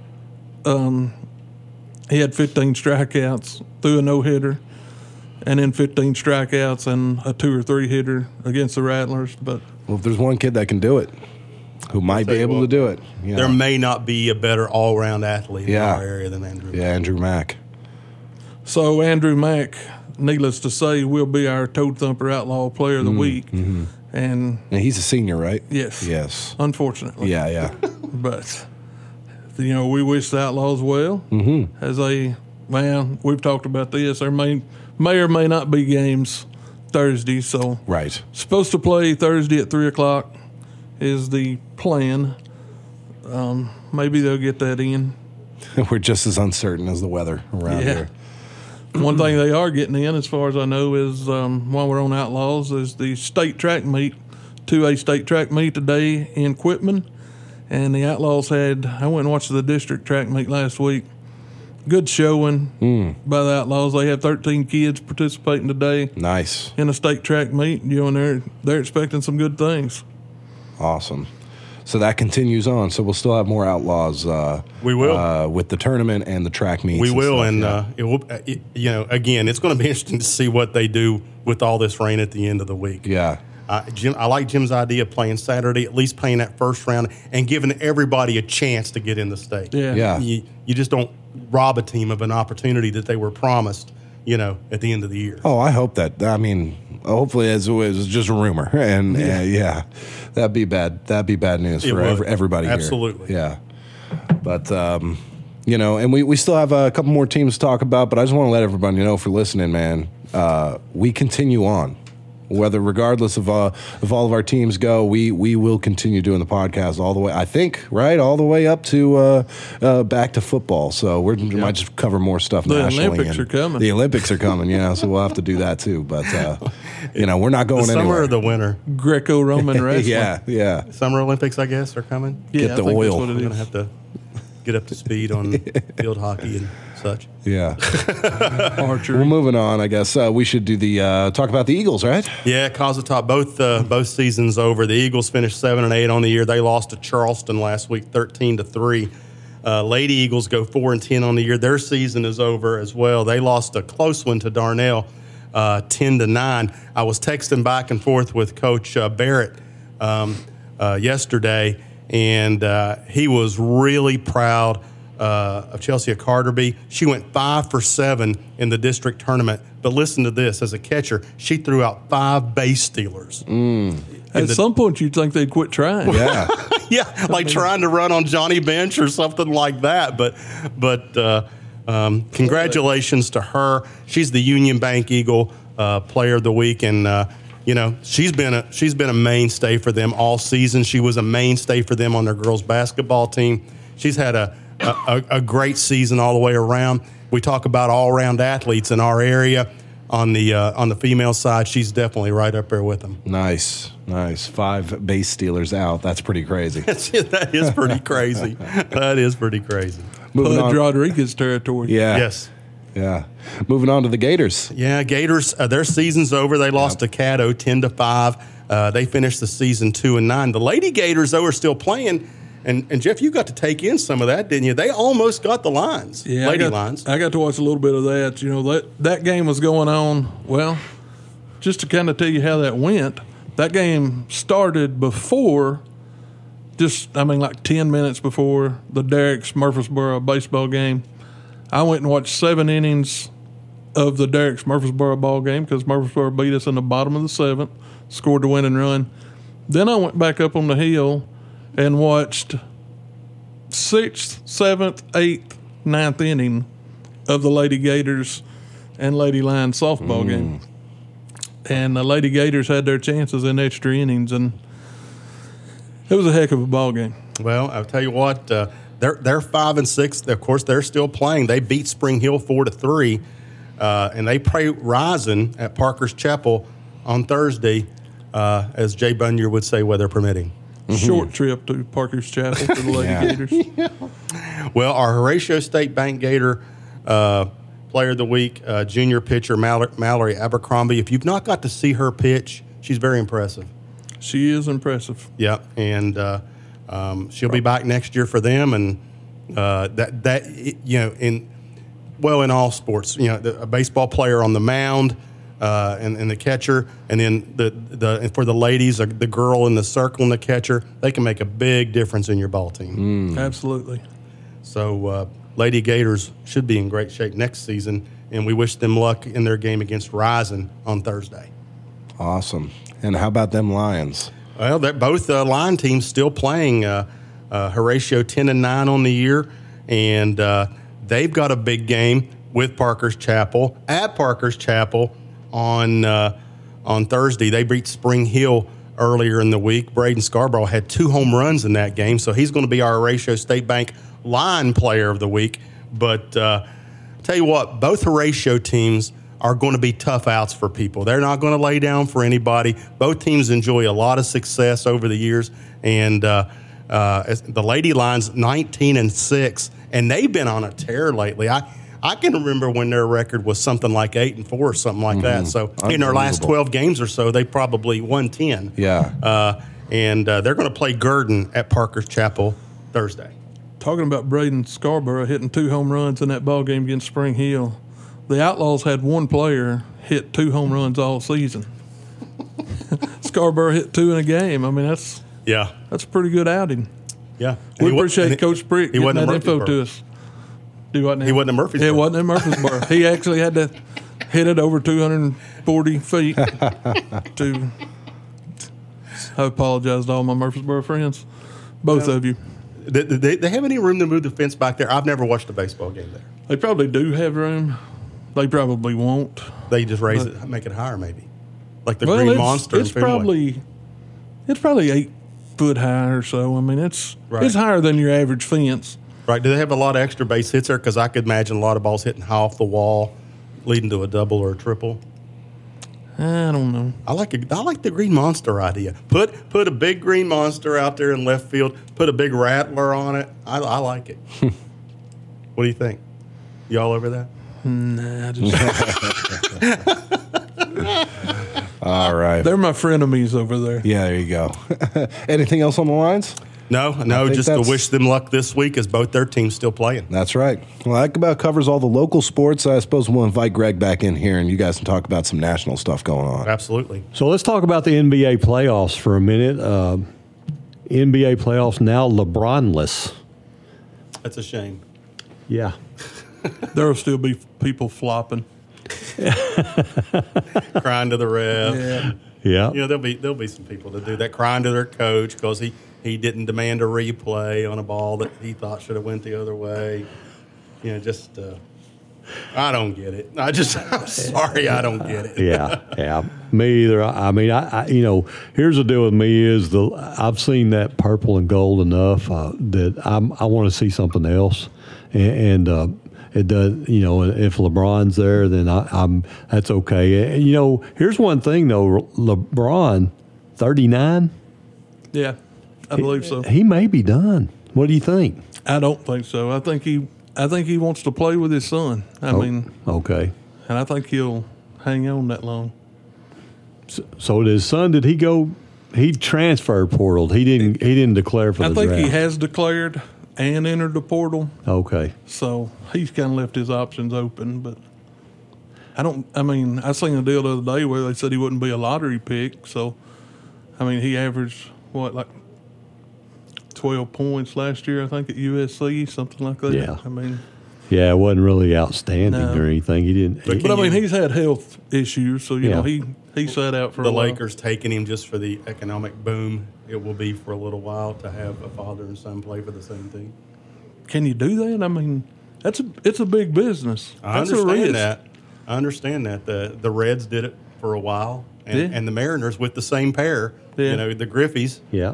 He had 15 strikeouts, threw a no-hitter, and then 15 strikeouts and a 2 or 3 hitter against the Rattlers. But well, if there's one kid that can do it, who might be able to do it, there may not be a better all-round athlete in our area than Andrew. Yeah, Andrew Mack. So Andrew Mack, needless to say, will be our Toad Thumper Outlaw Player of the Week. Mm-hmm. And he's a senior, right? Yes. Yes. Unfortunately. Yeah. But, we wish the Outlaws well. Mm-hmm. We've talked about this. There may or may not be games Thursday. So right. Supposed to play Thursday at 3 o'clock is the plan. Maybe they'll get that in. We're just as uncertain as the weather around here. One thing they are getting in, as far as I know, is while we're on Outlaws, is the state track meet, 2A state track meet today in Quitman. And the Outlaws I went and watched the district track meet last week. Good showing by the Outlaws. They have 13 kids participating today. Nice. In a state track meet, and they're expecting some good things. Awesome. So that continues on. So we'll still have more Outlaws. We will with the tournament and the track meets. We will, stuff, it will. Again, it's going to be interesting to see what they do with all this rain at the end of the week. Yeah. Jim, I like Jim's idea of playing Saturday, at least playing that first round and giving everybody a chance to get in the state. Yeah. You just don't rob a team of an opportunity that they were promised, at the end of the year. Oh, I hope that. I mean, hopefully it was just a rumor. And, that'd be bad. That'd be bad news for everybody here. Absolutely. Yeah. But, and we still have a couple more teams to talk about, but I just want to let everybody know for listening, man, we continue on. Regardless of all of our teams go, we will continue doing the podcast all the way. I think all the way up to back to football. So we might just cover more stuff nationally. The Olympics are coming. The Olympics are coming, so we'll have to do that too. But we're not going the anywhere. Summer or the winter? Greco-Roman wrestling. yeah. Summer Olympics, I guess, are coming. Yeah, Get the oil. We're going to have to get up to speed on field hockey and such. Yeah. Archery. We're moving on. I guess we should do the talk about the Eagles, right? Yeah, Cosatop, both seasons over. The Eagles finished 7-8 on the year. They lost to Charleston last week, 13-3. Lady Eagles go 4-10 on the year. Their season is over as well. They lost a close one to Darnell, 10-9. I was texting back and forth with Coach Barrett yesterday, and he was really proud of Chelsea Carterby. She went 5 for 7 in the district tournament. But listen to this. As a catcher, she threw out 5 base stealers. At some point, you'd think they'd quit trying. Yeah. Yeah, trying to run on Johnny Bench or something like that. But congratulations to her. She's the Union Bank Eagle Player of the Week, and she's been a mainstay for them all season. She was a mainstay for them on their girls basketball team. She's had a great season all the way around. We talk about all-around athletes in our area. On the female side, she's definitely right up there with them. Nice. 5 base stealers out. That's pretty crazy. That is pretty crazy. That is pretty crazy. Moving on. Rodriguez territory. Yeah. Yes. Yeah. Moving on to the Gators. Yeah, Gators, their season's over. They lost to Caddo 10-5. They finished the season 2-9. The Lady Gators, though, are still playing. And Jeff, you got to take in some of that, didn't you? They almost got the lines, lines. I got to watch a little bit of that. That game was going on. Well, just to kind of tell you how that went, that game started before, like 10 minutes before the Derricks Murfreesboro baseball game. I went and watched 7 innings of the Derricks Murfreesboro ball game because Murfreesboro beat us in the bottom of the 7th, scored the winning run. Then I went back up on the hill and watched 6th, 7th, 8th, 9th inning of the Lady Gators and Lady Lions softball game. And the Lady Gators had their chances in extra innings, and it was a heck of a ball game. Well, I'll tell you what, they're 5-6. Of course, they're still playing. They beat Spring Hill 4-3, and they play Rising at Parker's Chapel on Thursday, as Jay Bunyer would say, weather permitting. Short trip to Parker's Chapel for the Lady Gators. Well, our Horatio State Bank Gator Player of the Week, junior pitcher Mallory Abercrombie. If you've not got to see her pitch, she's very impressive. She is impressive. Yeah, and she'll be back next year for them. And in all sports, a baseball player on the mound. And the catcher, and then the for the ladies, the girl in the circle and the catcher, they can make a big difference in your ball team. Absolutely. So Lady Gators should be in great shape next season, and we wish them luck in their game against Rising on Thursday. Awesome. And how about them Lions? Well, both line teams still playing. Horatio 10-9 on the year, and they've got a big game with Parker's Chapel at Parker's Chapel. On Thursday. They beat Spring Hill earlier in the week. Braden Scarborough had 2 home runs in that game, so he's going to be our Horatio State Bank Line Player of the Week. But tell you what, both Horatio teams are going to be tough outs for people. They're not going to lay down for anybody. Both teams enjoy a lot of success over the years, and The Lady Lions 19-6, and they've been on a tear lately. I can remember when their record was something like 8-4 or something like that. So in their last 12 games or so, they probably won 10. Yeah. And they're going to play Gurdon at Parker's Chapel Thursday. Talking about Braden Scarborough hitting 2 home runs in that ball game against Spring Hill, the Outlaws had one player hit 2 home runs all season. Scarborough hit 2 in a game. I mean, that's a pretty good outing. Yeah, we appreciate Coach Brick getting that info to us. He wasn't at Murfreesboro. It wasn't at Murfreesboro. He actually had to hit it over 240 feet. I apologize to all my Murfreesboro friends, both of you. They have any room to move the fence back there? I've never watched a baseball game there. They probably do have room. They probably won't. They just raise it, make it higher, maybe, like the Green Monster. It's probably 8 foot high or so. I mean, it's higher than your average fence. Right? Do they have a lot of extra base hits there? Because I could imagine a lot of balls hitting high off the wall, leading to a double or a triple. I don't know. I like the Green Monster idea. Put a big Green Monster out there in left field. Put a big Rattler on it. I like it. What do you think? You all over that? Nah, all right. They're my frenemies over there. Yeah, there you go. Anything else on the lines? No, just to wish them luck this week as both their teams still playing. That's right. Well, that about covers all the local sports. I suppose we'll invite Greg back in here and you guys can talk about some national stuff going on. Absolutely. So let's talk about the NBA playoffs for a minute. NBA playoffs now LeBron-less. That's a shame. Yeah. There will still be people flopping. Crying to the ref. Yeah. You know, there'll be some people that do that, crying to their coach because he didn't demand a replay on a ball that he thought should have went the other way. You know, just I don't get it. I'm sorry, I don't get it. Yeah. Me either. I mean, I here's the deal with me is I've seen that purple and gold enough that I want to see something else, and it does. You know, if LeBron's there, then that's okay. And, here's one thing though, LeBron, 39. Yeah. I believe so. He may be done. What do you think? I don't think so. I think he wants to play with his son. I mean, okay. And I think he'll hang on that long. So his son, did he go? He transferred portal. He didn't declare for the draft. I think he has declared and entered the portal. Okay. So he's kind of left his options open, but I seen a deal the other day where they said he wouldn't be a lottery pick. So, I mean, he averaged like 12 points last year, I think, at USC, something like that. Yeah. I mean, it wasn't really outstanding or anything. He didn't. But I mean, he's had health issues, so you know he sat out for a while. The Lakers taking him just for the economic boom it will be for a little while to have a father and son play for the same team. Can you do that? I mean, it's a big business. I understand that. The Reds did it for a while, and the Mariners with the same pair. Yeah. You know, the Griffies. Yeah.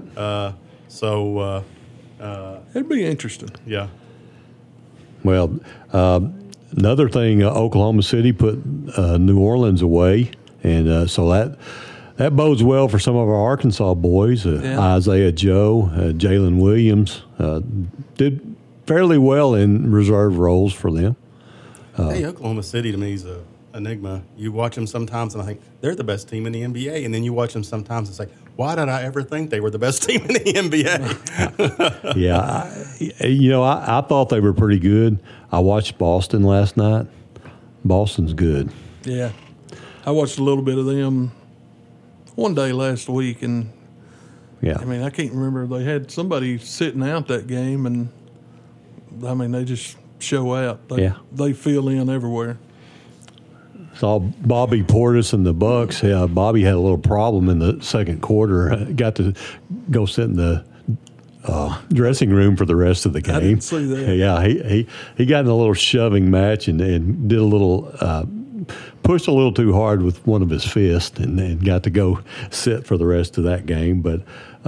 It'd be interesting. Yeah. Well, another thing, Oklahoma City put New Orleans away, and so that bodes well for some of our Arkansas boys. Isaiah Joe, Jalen Williams did fairly well in reserve roles for them. Oklahoma City to me is an enigma. You watch them sometimes, and I think they're the best team in the NBA, and then you watch them sometimes, and it's like, why did I ever think they were the best team in the NBA? I thought they were pretty good. I watched Boston last night. Boston's good. Yeah. I watched a little bit of them one day last week, and I mean, I can't remember. They had somebody sitting out that game, and I mean, they just show out. They fill in everywhere. Saw Bobby Portis and the Bucks. Bobby had a little problem in the second quarter. Got to go sit in the dressing room for the rest of the game. I didn't see that. Yeah, he got in a little shoving match and did a little pushed a little too hard with one of his fists and got to go sit for the rest of that game. But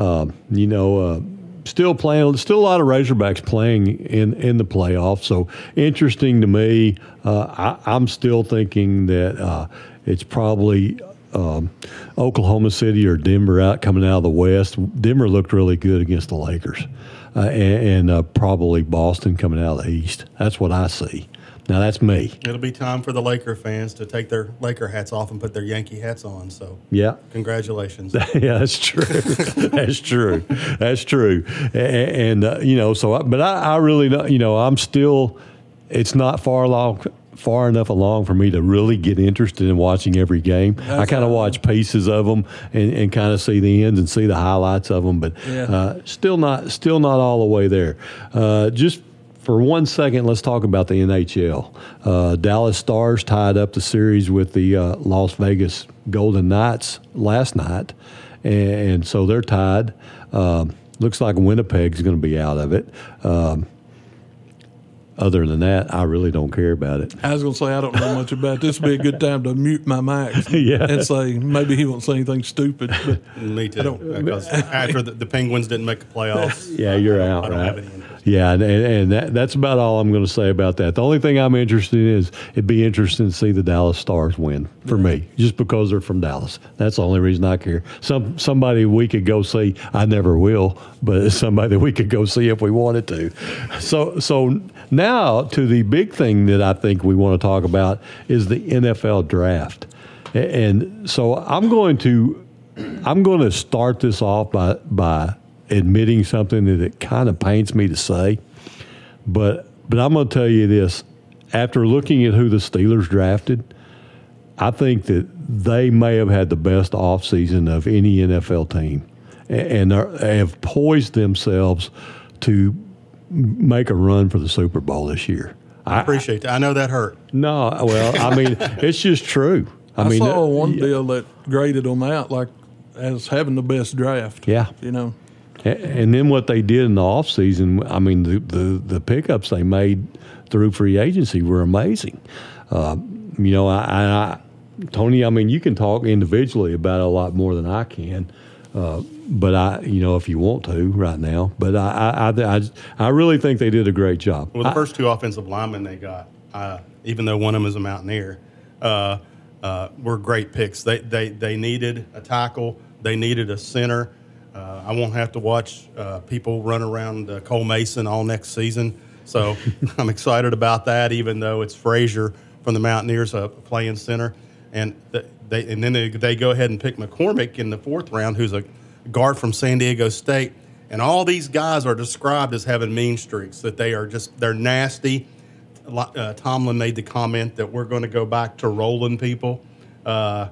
still a lot of Razorbacks playing in the playoffs. So interesting to me. I'm still thinking that it's probably Oklahoma City or Denver coming out of the West. Denver looked really good against the Lakers, and probably Boston coming out of the East. That's what I see. Now, that's me. It'll be time for the Laker fans to take their Laker hats off and put their Yankee hats on. So, yeah, congratulations. Yeah, that's true. That's true. That's true. And but I really don't. I'm still. It's not far enough along for me to really get interested in watching every game. I kind of watch pieces of them and kind of see the ends and see the highlights of them, but still not all the way there. Just for 1 second, let's talk about the NHL. Dallas Stars tied up the series with the Las Vegas Golden Knights last night, and so they're tied. Looks like Winnipeg's going to be out of it. Other than that, I really don't care about it. I was going to say, I don't know much about it. This would be a good time to mute my mic and say maybe he won't say anything stupid. But me too. Because after the Penguins didn't make the playoffs, you're out, I don't right? have any interest. Yeah, and that's about all I'm going to say about that. The only thing I'm interested in is it'd be interesting to see the Dallas Stars win for me, just because they're from Dallas. That's the only reason I care. Somebody we could go see. I never will, but it's somebody that we could go see if we wanted to. So now to the big thing that I think we want to talk about is the NFL draft, and so I'm going to start this off by admitting something that it kind of pains me to say, but I'm going to tell you this. After looking at who the Steelers drafted, I think that they may have had the best offseason of any NFL team and have poised themselves to make a run for the Super Bowl this year. I appreciate that. I know that hurt. No, well, I mean, it's just true. I saw one deal that graded them out like as having the best draft. Yeah. And then what they did in the offseason, I mean, the pickups they made through free agency were amazing. Tony, I mean, you can talk individually about it a lot more than I can, but if you want to right now. But I really think they did a great job. Well, the first two offensive linemen they got, even though one of them is a Mountaineer, were great picks. They needed a tackle. They needed a center. I won't have to watch people run around Cole Mason all next season. So I'm excited about that, even though it's Frazier from the Mountaineers playing center. And then they go ahead and pick McCormick in the fourth round, who's a guard from San Diego State. And all these guys are described as having mean streaks, that they're nasty. Tomlin made the comment that we're going to go back to rolling people. I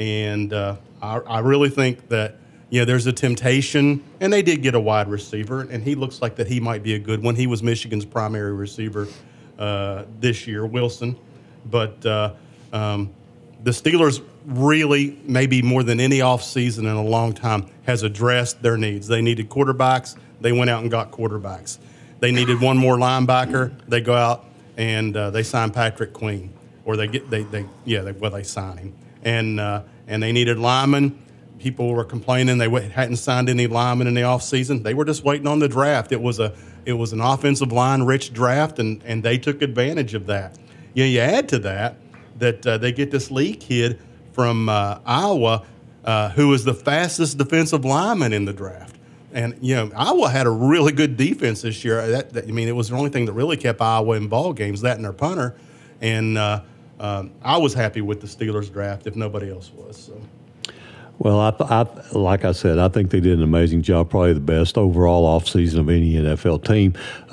really think that, there's a temptation, and they did get a wide receiver, and he looks like that he might be a good one. He was Michigan's primary receiver this year, Wilson. But the Steelers really, maybe more than any offseason in a long time, has addressed their needs. They needed quarterbacks. They went out and got quarterbacks. They needed one more linebacker. They go out and they sign Patrick Queen, or they sign him. And they needed linemen. People were complaining they hadn't signed any linemen in the offseason. They were just waiting on the draft. It was an offensive line-rich draft, and they took advantage of that. You add to that they get this Lee kid from Iowa who is the fastest defensive lineman in the draft. And, Iowa had a really good defense this year. It was the only thing that really kept Iowa in ball games, that and their punter. And I was happy with the Steelers draft if nobody else was. So. Well, like I said, I think they did an amazing job, probably the best overall offseason of any NFL team.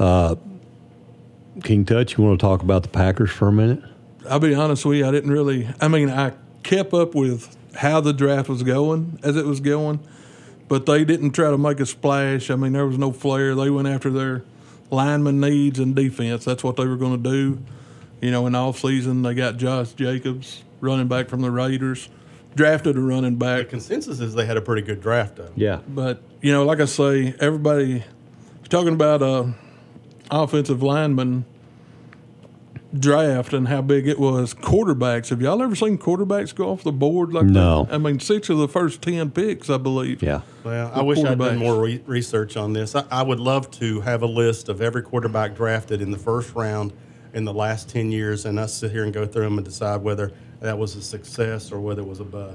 King Tut, you want to talk about the Packers for a minute? I'll be honest with you, I kept up with how the draft was going as it was going, but they didn't try to make a splash. There was no flair. They went after their lineman needs and defense. That's what they were going to do. In the offseason, they got Josh Jacobs, running back from the Raiders. Drafted a running back. The consensus is they had a pretty good draft, though. Yeah. But, like I say, everybody talking about offensive lineman draft and how big it was. Quarterbacks. Have y'all ever seen quarterbacks go off the board like no. that? 6 of the first 10 picks, I believe. Yeah. Well, I wish I'd done more research on this. I would love to have a list of every quarterback drafted in the first round in the last 10 years, and us sit here and go through them and decide whether that was a success or whether it was a bust.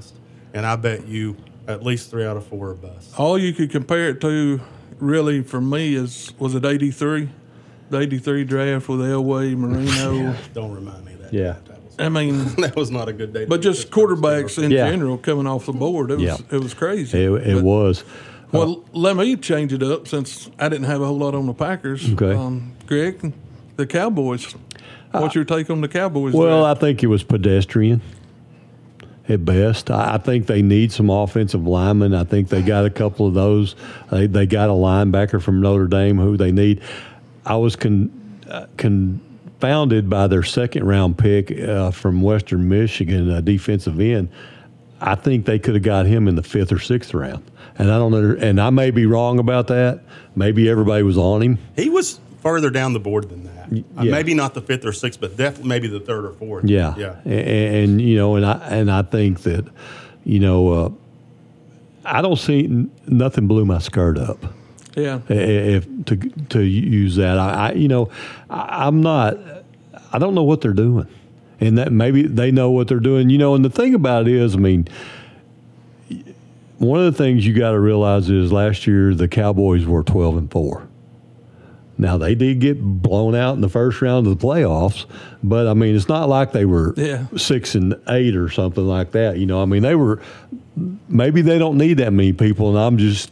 and I bet you at least 3 out of 4 are busts. All you could compare it to, really, for me, was it 83? The 83 draft with Elway, Marino. Don't remind me of that. Yeah. I mean, that was not a good day. But just quarterbacks in general coming off the board, it was crazy. It was. Well, let me change it up since I didn't have a whole lot on the Packers. Okay. Greg, the Cowboys. What's your take on the Cowboys? Well, I think it was pedestrian at best. I think they need some offensive linemen. I think they got a couple of those. They got a linebacker from Notre Dame who they need. I was confounded by their second-round pick from Western Michigan, a defensive end. I think they could have got him in the 5th or 6th round. And I don't know, and I may be wrong about that. Maybe everybody was on him. He was further down the board than that. Maybe not the 5th or 6th, but definitely maybe the 3rd or 4th. Yeah. And you know, and I think that, you know, I don't see nothing blew my skirt up. Yeah. If to use that, I'm not. I don't know what they're doing, and that maybe they know what they're doing. You know, and the thing about it is, I mean, one of the things you got to realize is last year the Cowboys were 12-4. Now they did get blown out in the first round of the playoffs, but I mean it's not like they were 6-8 or something like that. You know, I mean they were. Maybe they don't need that many people, and I'm just.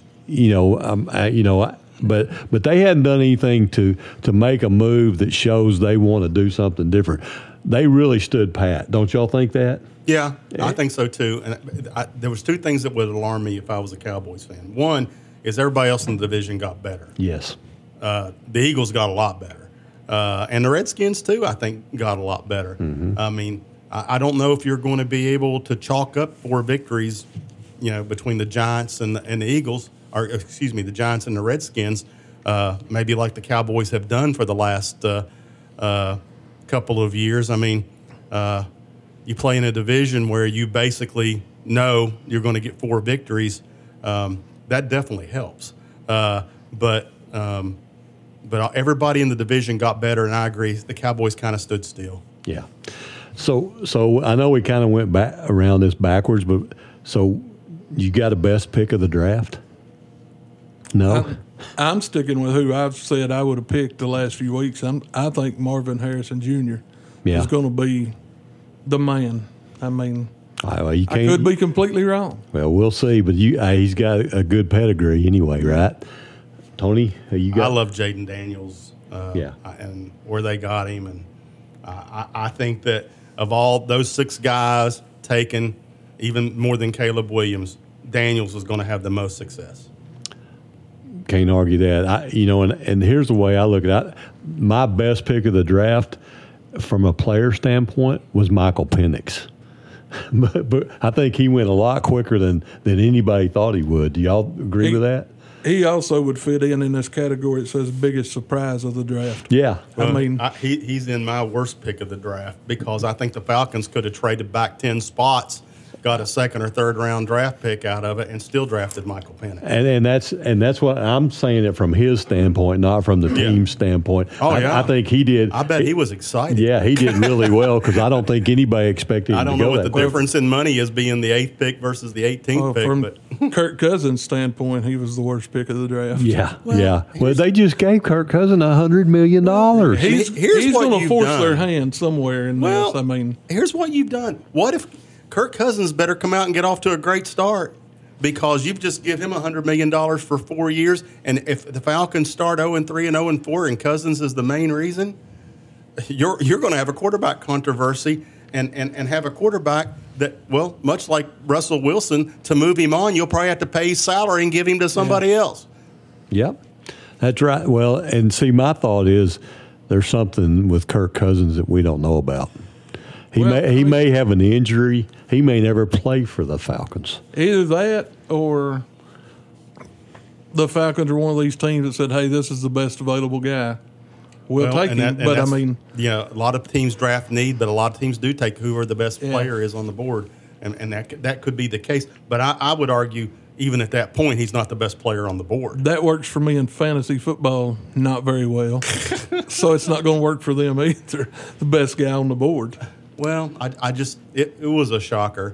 But they hadn't done anything to make a move that shows they want to do something different. They really stood pat. Don't y'all think that? Yeah, I think so too. And there was 2 things that would alarm me if I was a Cowboys fan. One is everybody else in the division got better. Yes. The Eagles got a lot better. And the Redskins too, I think, got a lot better. Mm-hmm. I mean, I don't know if you're going to be able to chalk up 4 victories, you know, between the Giants and the Eagles. Or excuse me, the Giants and the Redskins, maybe like the Cowboys have done for the last couple of years. I mean, you play in a division where you basically know you're going to get 4 victories. That definitely helps. But everybody in the division got better, and I agree. The Cowboys kind of stood still. Yeah. So I know we kind of went back around this backwards, but so you got a best pick of the draft? No, I'm sticking with who I've said I would have picked the last few weeks. I think Marvin Harrison Jr. is going to be the man. I mean, I could be completely wrong. Well, we'll see. But he's got a good pedigree anyway, right? Tony, you got? I love Jaden Daniels. And where they got him, and I think that of all those 6 guys taken, even more than Caleb Williams, Daniels is going to have the most success. Can't argue that. And here's the way I look at it. My best pick of the draft from a player standpoint was Michael Penix. but I think he went a lot quicker than anybody thought he would. Do y'all agree with that? He also would fit in this category that says biggest surprise of the draft. Yeah. I mean, he's in my worst pick of the draft because I think the Falcons could have traded back 10 spots, got a 2nd or 3rd round draft pick out of it, and still drafted Michael Penix. And that's what I'm saying it from his standpoint, not from the team's standpoint. Oh, yeah. I think he did. I bet he was excited. Yeah, he did really well because I don't think anybody expected him to go that I don't know what the difference in money is being the 8th pick versus the 18th pick. From Kirk Cousins' standpoint, he was the worst pick of the draft. Yeah, Well, they just gave Kirk Cousins $100 million. He's going to force their hand somewhere in this. I mean, here's what you've done. What if Kirk Cousins better come out and get off to a great start because you've just given him $100 million for 4 years, and if the Falcons start 0-3 and 0-4 and Cousins is the main reason, you're going to have a quarterback controversy and have a quarterback that, well, much like Russell Wilson, to move him on, you'll probably have to pay his salary and give him to somebody else. Yep, that's right. Well, and see, my thought is there's something with Kirk Cousins that we don't know about. He may have an injury. He may never play for the Falcons. Either that or the Falcons are one of these teams that said, hey, this is the best available guy. We'll take him. But, I mean. Yeah, a lot of teams draft need, but a lot of teams do take whoever the best player is on the board. And that could be the case. But I would argue, even at that point, he's not the best player on the board. That works for me in fantasy football not very well. So it's not going to work for them either, the best guy on the board. Well, it was a shocker.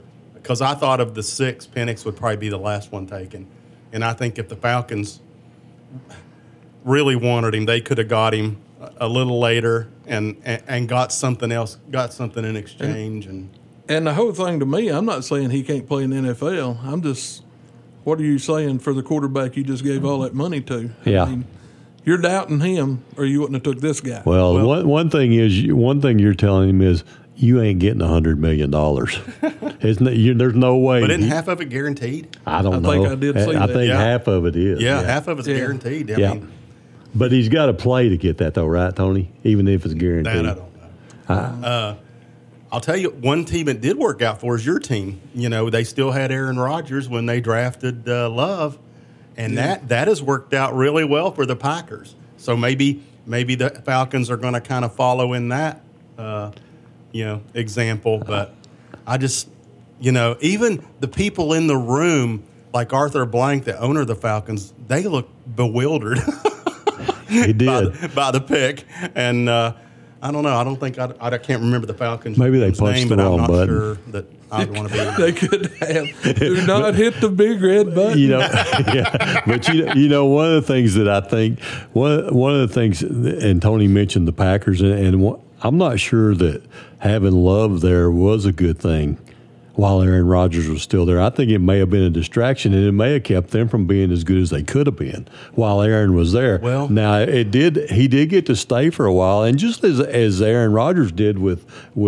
because I thought of the 6, Penix would probably be the last one taken. And I think if the Falcons really wanted him, they could have got him a little later and got something else, got something in exchange. And the whole thing to me, I'm not saying he can't play in the NFL. I'm just, what are you saying for the quarterback you just gave all that money to? Yeah. I mean, you're doubting him, or you wouldn't have took this guy. Well, one thing you're telling him is you ain't getting $100 million. There's no way. But isn't half of it guaranteed? I don't know. I think I did see that. I think half of it is. Yeah, half of it's guaranteed. I mean, but he's got to play to get that, though, right, Tony? Even if it's guaranteed. That I don't know. I'll tell you, one team it did work out for is your team. You know, they still had Aaron Rodgers when they drafted Love, and that has worked out really well for the Packers. So maybe the Falcons are going to kind of follow in that, example. But I just, even the people in the room, like Arthur Blank, the owner of the Falcons, they look bewildered. He did by the pick, and I don't know. I don't think I can't remember the Falcons. Maybe they punched name, the but wrong I'm not button. sure that I'd want to be. They could have. Do not hit the big red button. But one of the things that I think one of the things, and Tony mentioned the Packers, and I'm not sure that having Love there was a good thing while Aaron Rodgers was still there. I think it may have been a distraction, and it may have kept them from being as good as they could have been while Aaron was there. Well, now he did get to stay for a while, and just as Aaron Rodgers did with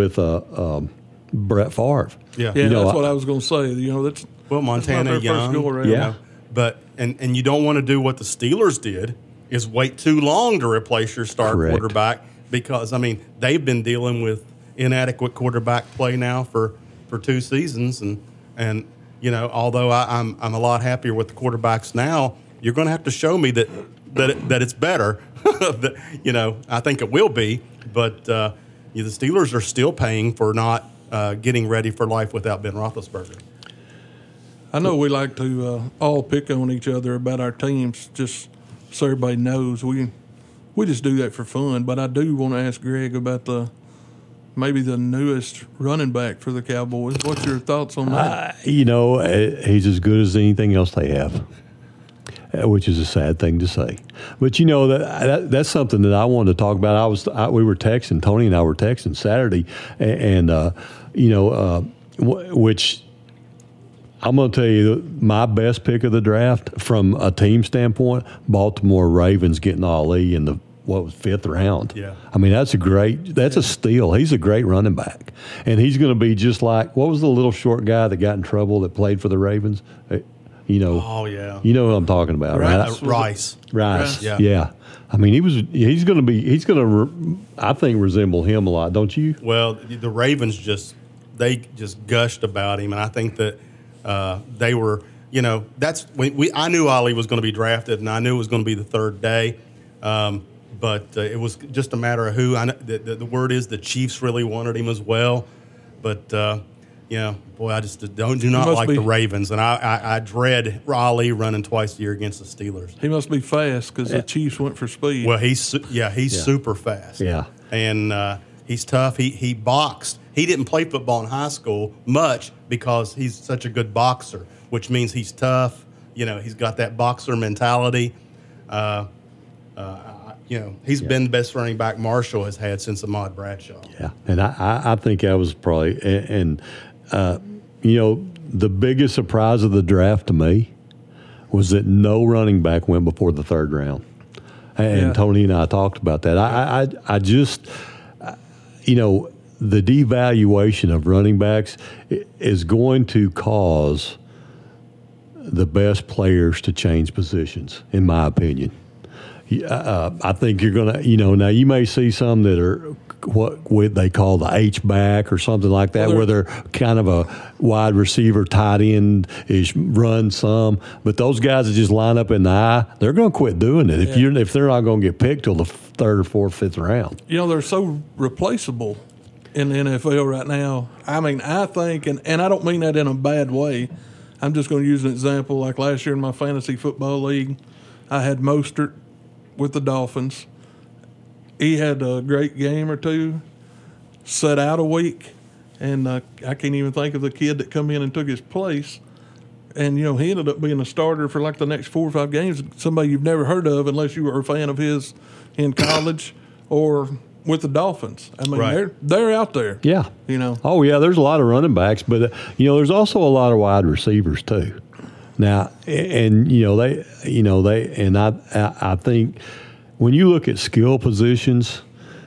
Brett Favre. Yeah, that's what I was going to say. That's Montana that's young. First go around. But and you don't want to do what the Steelers did, is wait too long to replace your star quarterback, because they've been dealing with inadequate quarterback play now for 2 seasons, and although I'm a lot happier with the quarterbacks now, you're going to have to show me that it's better. I think it will be, but the Steelers are still paying for not getting ready for life without Ben Roethlisberger. I know we like to all pick on each other about our teams, just so everybody knows. We just do that for fun, but I do want to ask Greg about maybe the newest running back for the Cowboys. What's your thoughts on that? He's as good as anything else they have, which is a sad thing to say. But that's something that I wanted to talk about. We were texting, Tony and I were texting Saturday, and which I'm going to tell you, my best pick of the draft from a team standpoint, Baltimore Ravens getting Ali in the 5th round. Yeah. That's a steal. He's a great running back. And he's going to be just like, what was the little short guy that got in trouble that played for the Ravens? Oh, yeah. You know what I'm talking about, right? Rice. Yeah. He's going to I think, resemble him a lot, don't you? Well, the Ravens just gushed about him, and I think that they were, that's when I knew Ali was going to be drafted, and I knew it was going to be the third day. But it was just a matter of who. The word is the Chiefs really wanted him as well. But, I just do not like the Ravens. And I dread Ali running twice a year against the Steelers. He must be fast because the Chiefs went for speed. Well, he's super fast. Yeah. And he's tough. He boxed. He didn't play football in high school much because he's such a good boxer, which means he's tough. He's got that boxer mentality. He's been the best running back Marshall has had since Ahmad Bradshaw. Yeah, and I think that was probably the biggest surprise of the draft to me was that no running back went before the 3rd round, and Tony and I talked about that. I just the devaluation of running backs is going to cause the best players to change positions, in my opinion. I think you're going to, now you may see some that are what they call the H-back or something like that, where they're kind of a wide receiver, tight end is run some. But those guys that just line up in the eye, they're going to quit doing it if they're not going to get picked till the 3rd or 4th, 5th round. They're so replaceable in the NFL right now. I think, and I don't mean that in a bad way. I'm just going to use an example. Like last year in my fantasy football league, I had Mostert with the Dolphins. He had a great game or two, sat out a week, and I can't even think of the kid that come in and took his place. And, he ended up being a starter for like the next 4 or 5 games, somebody you've never heard of unless you were a fan of his in college or with the Dolphins. I mean, they're out there. Yeah. Oh, yeah, there's a lot of running backs, but, there's also a lot of wide receivers too. Now, and, I think when you look at skill positions,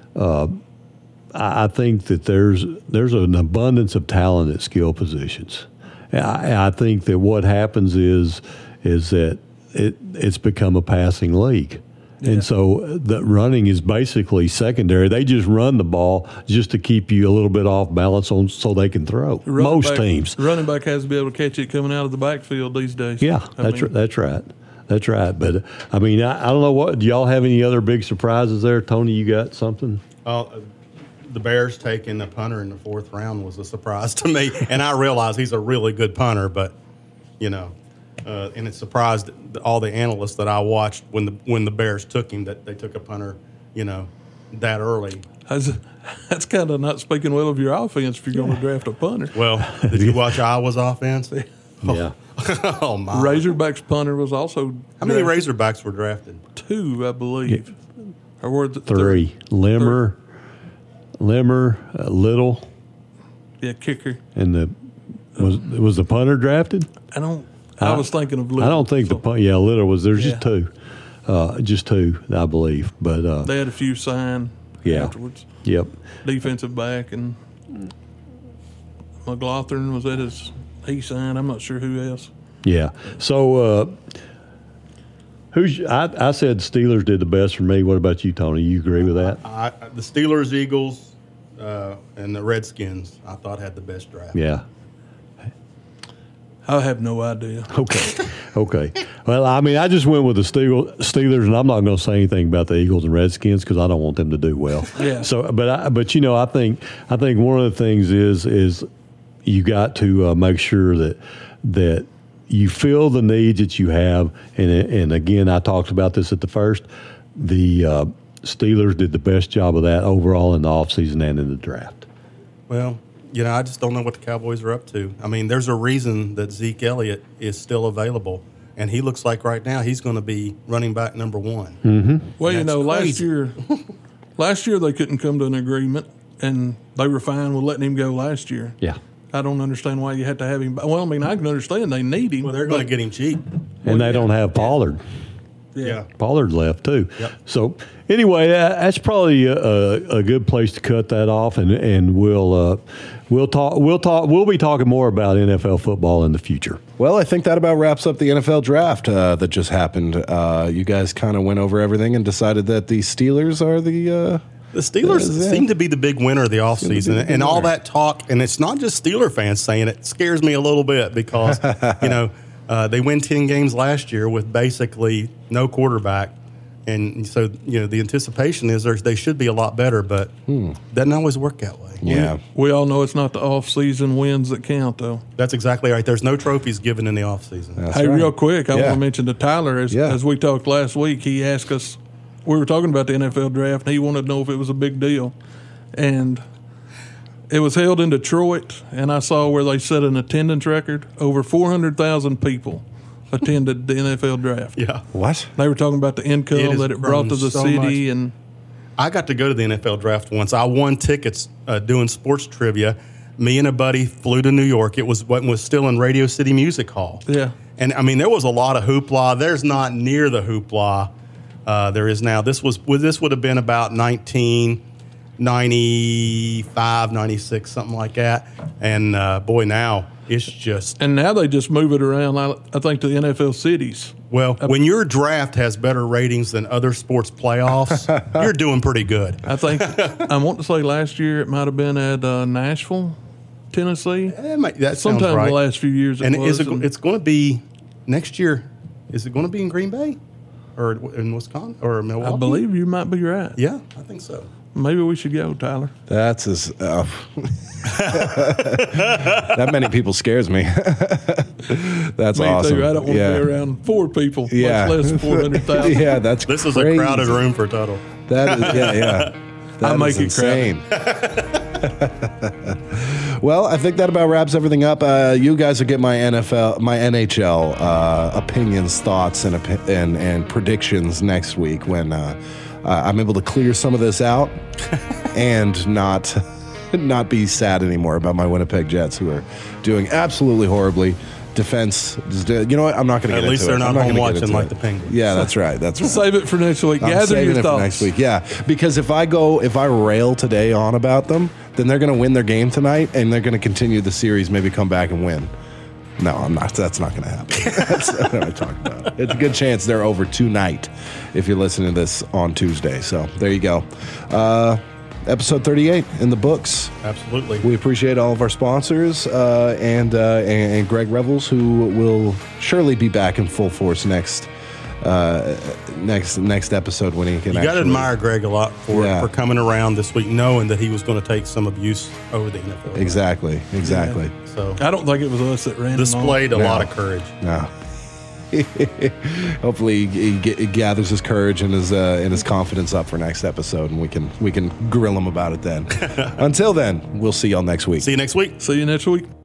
I think that there's an abundance of talent at skill positions. I think that what happens is that it's become a passing league. Yeah. And so the running is basically secondary. They just run the ball just to keep you a little bit off balance so they can throw. Most teams. Running back has to be able to catch it coming out of the backfield these days. Yeah, that's right. That's right. But, I mean, I don't know do y'all have any other big surprises there? Tony, you got something? The Bears taking a punter in the 4th round was a surprise to me. And I realize he's a really good punter, but, and it surprised all the analysts that I watched when the Bears took him that they took a punter, that early. That's kind of not speaking well of your offense if you're going to draft a punter. Well, did you watch Iowa's offense? Yeah. Oh, my. Razorbacks punter was also How many Razorbacks were drafted? 2, I believe. Yeah. Or were 3. Limmer, Little. Yeah, kicker. And was the punter drafted? I was thinking of Little. I don't think Little was. There's just 2. Just 2, I believe. But they had a few sign afterwards. Yep. Defensive back, and McLaughlin was at he signed. I'm not sure who else. Yeah. So I said Steelers did the best for me. What about you, Tony? You agree with that? The Steelers, Eagles, and the Redskins, I thought had the best draft. Yeah. I have no idea. Okay. Well, I mean, I just went with the Steelers, and I'm not going to say anything about the Eagles and Redskins because I don't want them to do well. Yeah. So, but I think one of the things is you got to make sure that you fill the needs that you have, and again, I talked about this at the first. The Steelers did the best job of that overall in the offseason and in the draft. Well, I just don't know what the Cowboys are up to. I mean, there's a reason that Zeke Elliott is still available, and he looks like right now he's going to be running back number 1. Mm-hmm. Well, last year they couldn't come to an agreement, and they were fine with letting him go last year. Yeah. I don't understand why you had to have him. Well, I mean, I can understand they need him. Well, they're going to get him cheap. And they don't have Pollard. Yeah. Pollard's left too. Yep. So anyway, that's probably a good place to cut that off, and we'll be talking more about NFL football in the future. Well, I think that about wraps up the NFL draft that just happened. You guys kind of went over everything and decided that the Steelers are the Steelers seem to be the big winner of the offseason, and all that talk, and it's not just Steeler fans saying it, scares me a little bit because, they win 10 games last year with basically no quarterback. And so, the anticipation is they should be a lot better, but doesn't always work that way. Yeah. We all know it's not the off-season wins that count, though. That's exactly right. There's no trophies given in the offseason. Hey, real quick, I want to mention to Tyler, as we talked last week, he asked us, we were talking about the NFL draft, and he wanted to know if it was a big deal. And it was held in Detroit, and I saw where they set an attendance record. Over 400,000 people attended the NFL draft. Yeah. What? They were talking about the income that it brought to the city. And I got to go to the NFL draft once. I won tickets doing sports trivia. Me and a buddy flew to New York. It was what was still in Radio City Music Hall. Yeah. And, I mean, there was a lot of hoopla. There's not near the hoopla there is now. This would have been about 1995, 96, something like that. And, boy, now it's just... And now they just move it around, I think, to the NFL cities. Well, when your draft has better ratings than other sports playoffs, you're doing pretty good. I think, I want to say last year it might have been at Nashville, Tennessee. That sometime sounds right. In the last few years it's going to be next year. Is it going to be in Green Bay or in Wisconsin or Milwaukee? I believe you might be right. Yeah, I think so. Maybe we should go, Tyler. That's as that many people scares me. That's me awesome. Too. I don't want to be around 4 people, much less than 400,000. Yeah, this crazy. is a crowded room for Tuttle. That is, yeah. I make it insane. Well, I think that about wraps everything up. You guys will get my NHL opinions, thoughts, and predictions next week when I'm able to clear some of this out and not be sad anymore about my Winnipeg Jets, who are doing absolutely horribly. Defense, you know what? I'm not going to get into it. At least they're not home watching like the Penguins. Yeah, that's right. That's right. Save it for next week. I'm Gather saving your it thoughts. for next week. Yeah, because if I rail today on about them, then they're going to win their game tonight, and they're going to continue the series, maybe come back and win. No, I'm not. That's not going to happen. That's not what I talked about. It's a good chance they're over tonight if you're listening to this on Tuesday. So there you go. Episode 38 in the books. Absolutely. We appreciate all of our sponsors and Greg Revels, who will surely be back in full force next episode when he can. You got to admire Greg a lot for coming around this week, knowing that he was going to take some abuse over the NFL. Exactly. Yeah. So I don't think it was us that ran. Displayed a lot of courage. No. Hopefully he gathers his courage and his confidence up for next episode, and we can grill him about it then. Until then, we'll see y'all next week. See you next week. See you next week.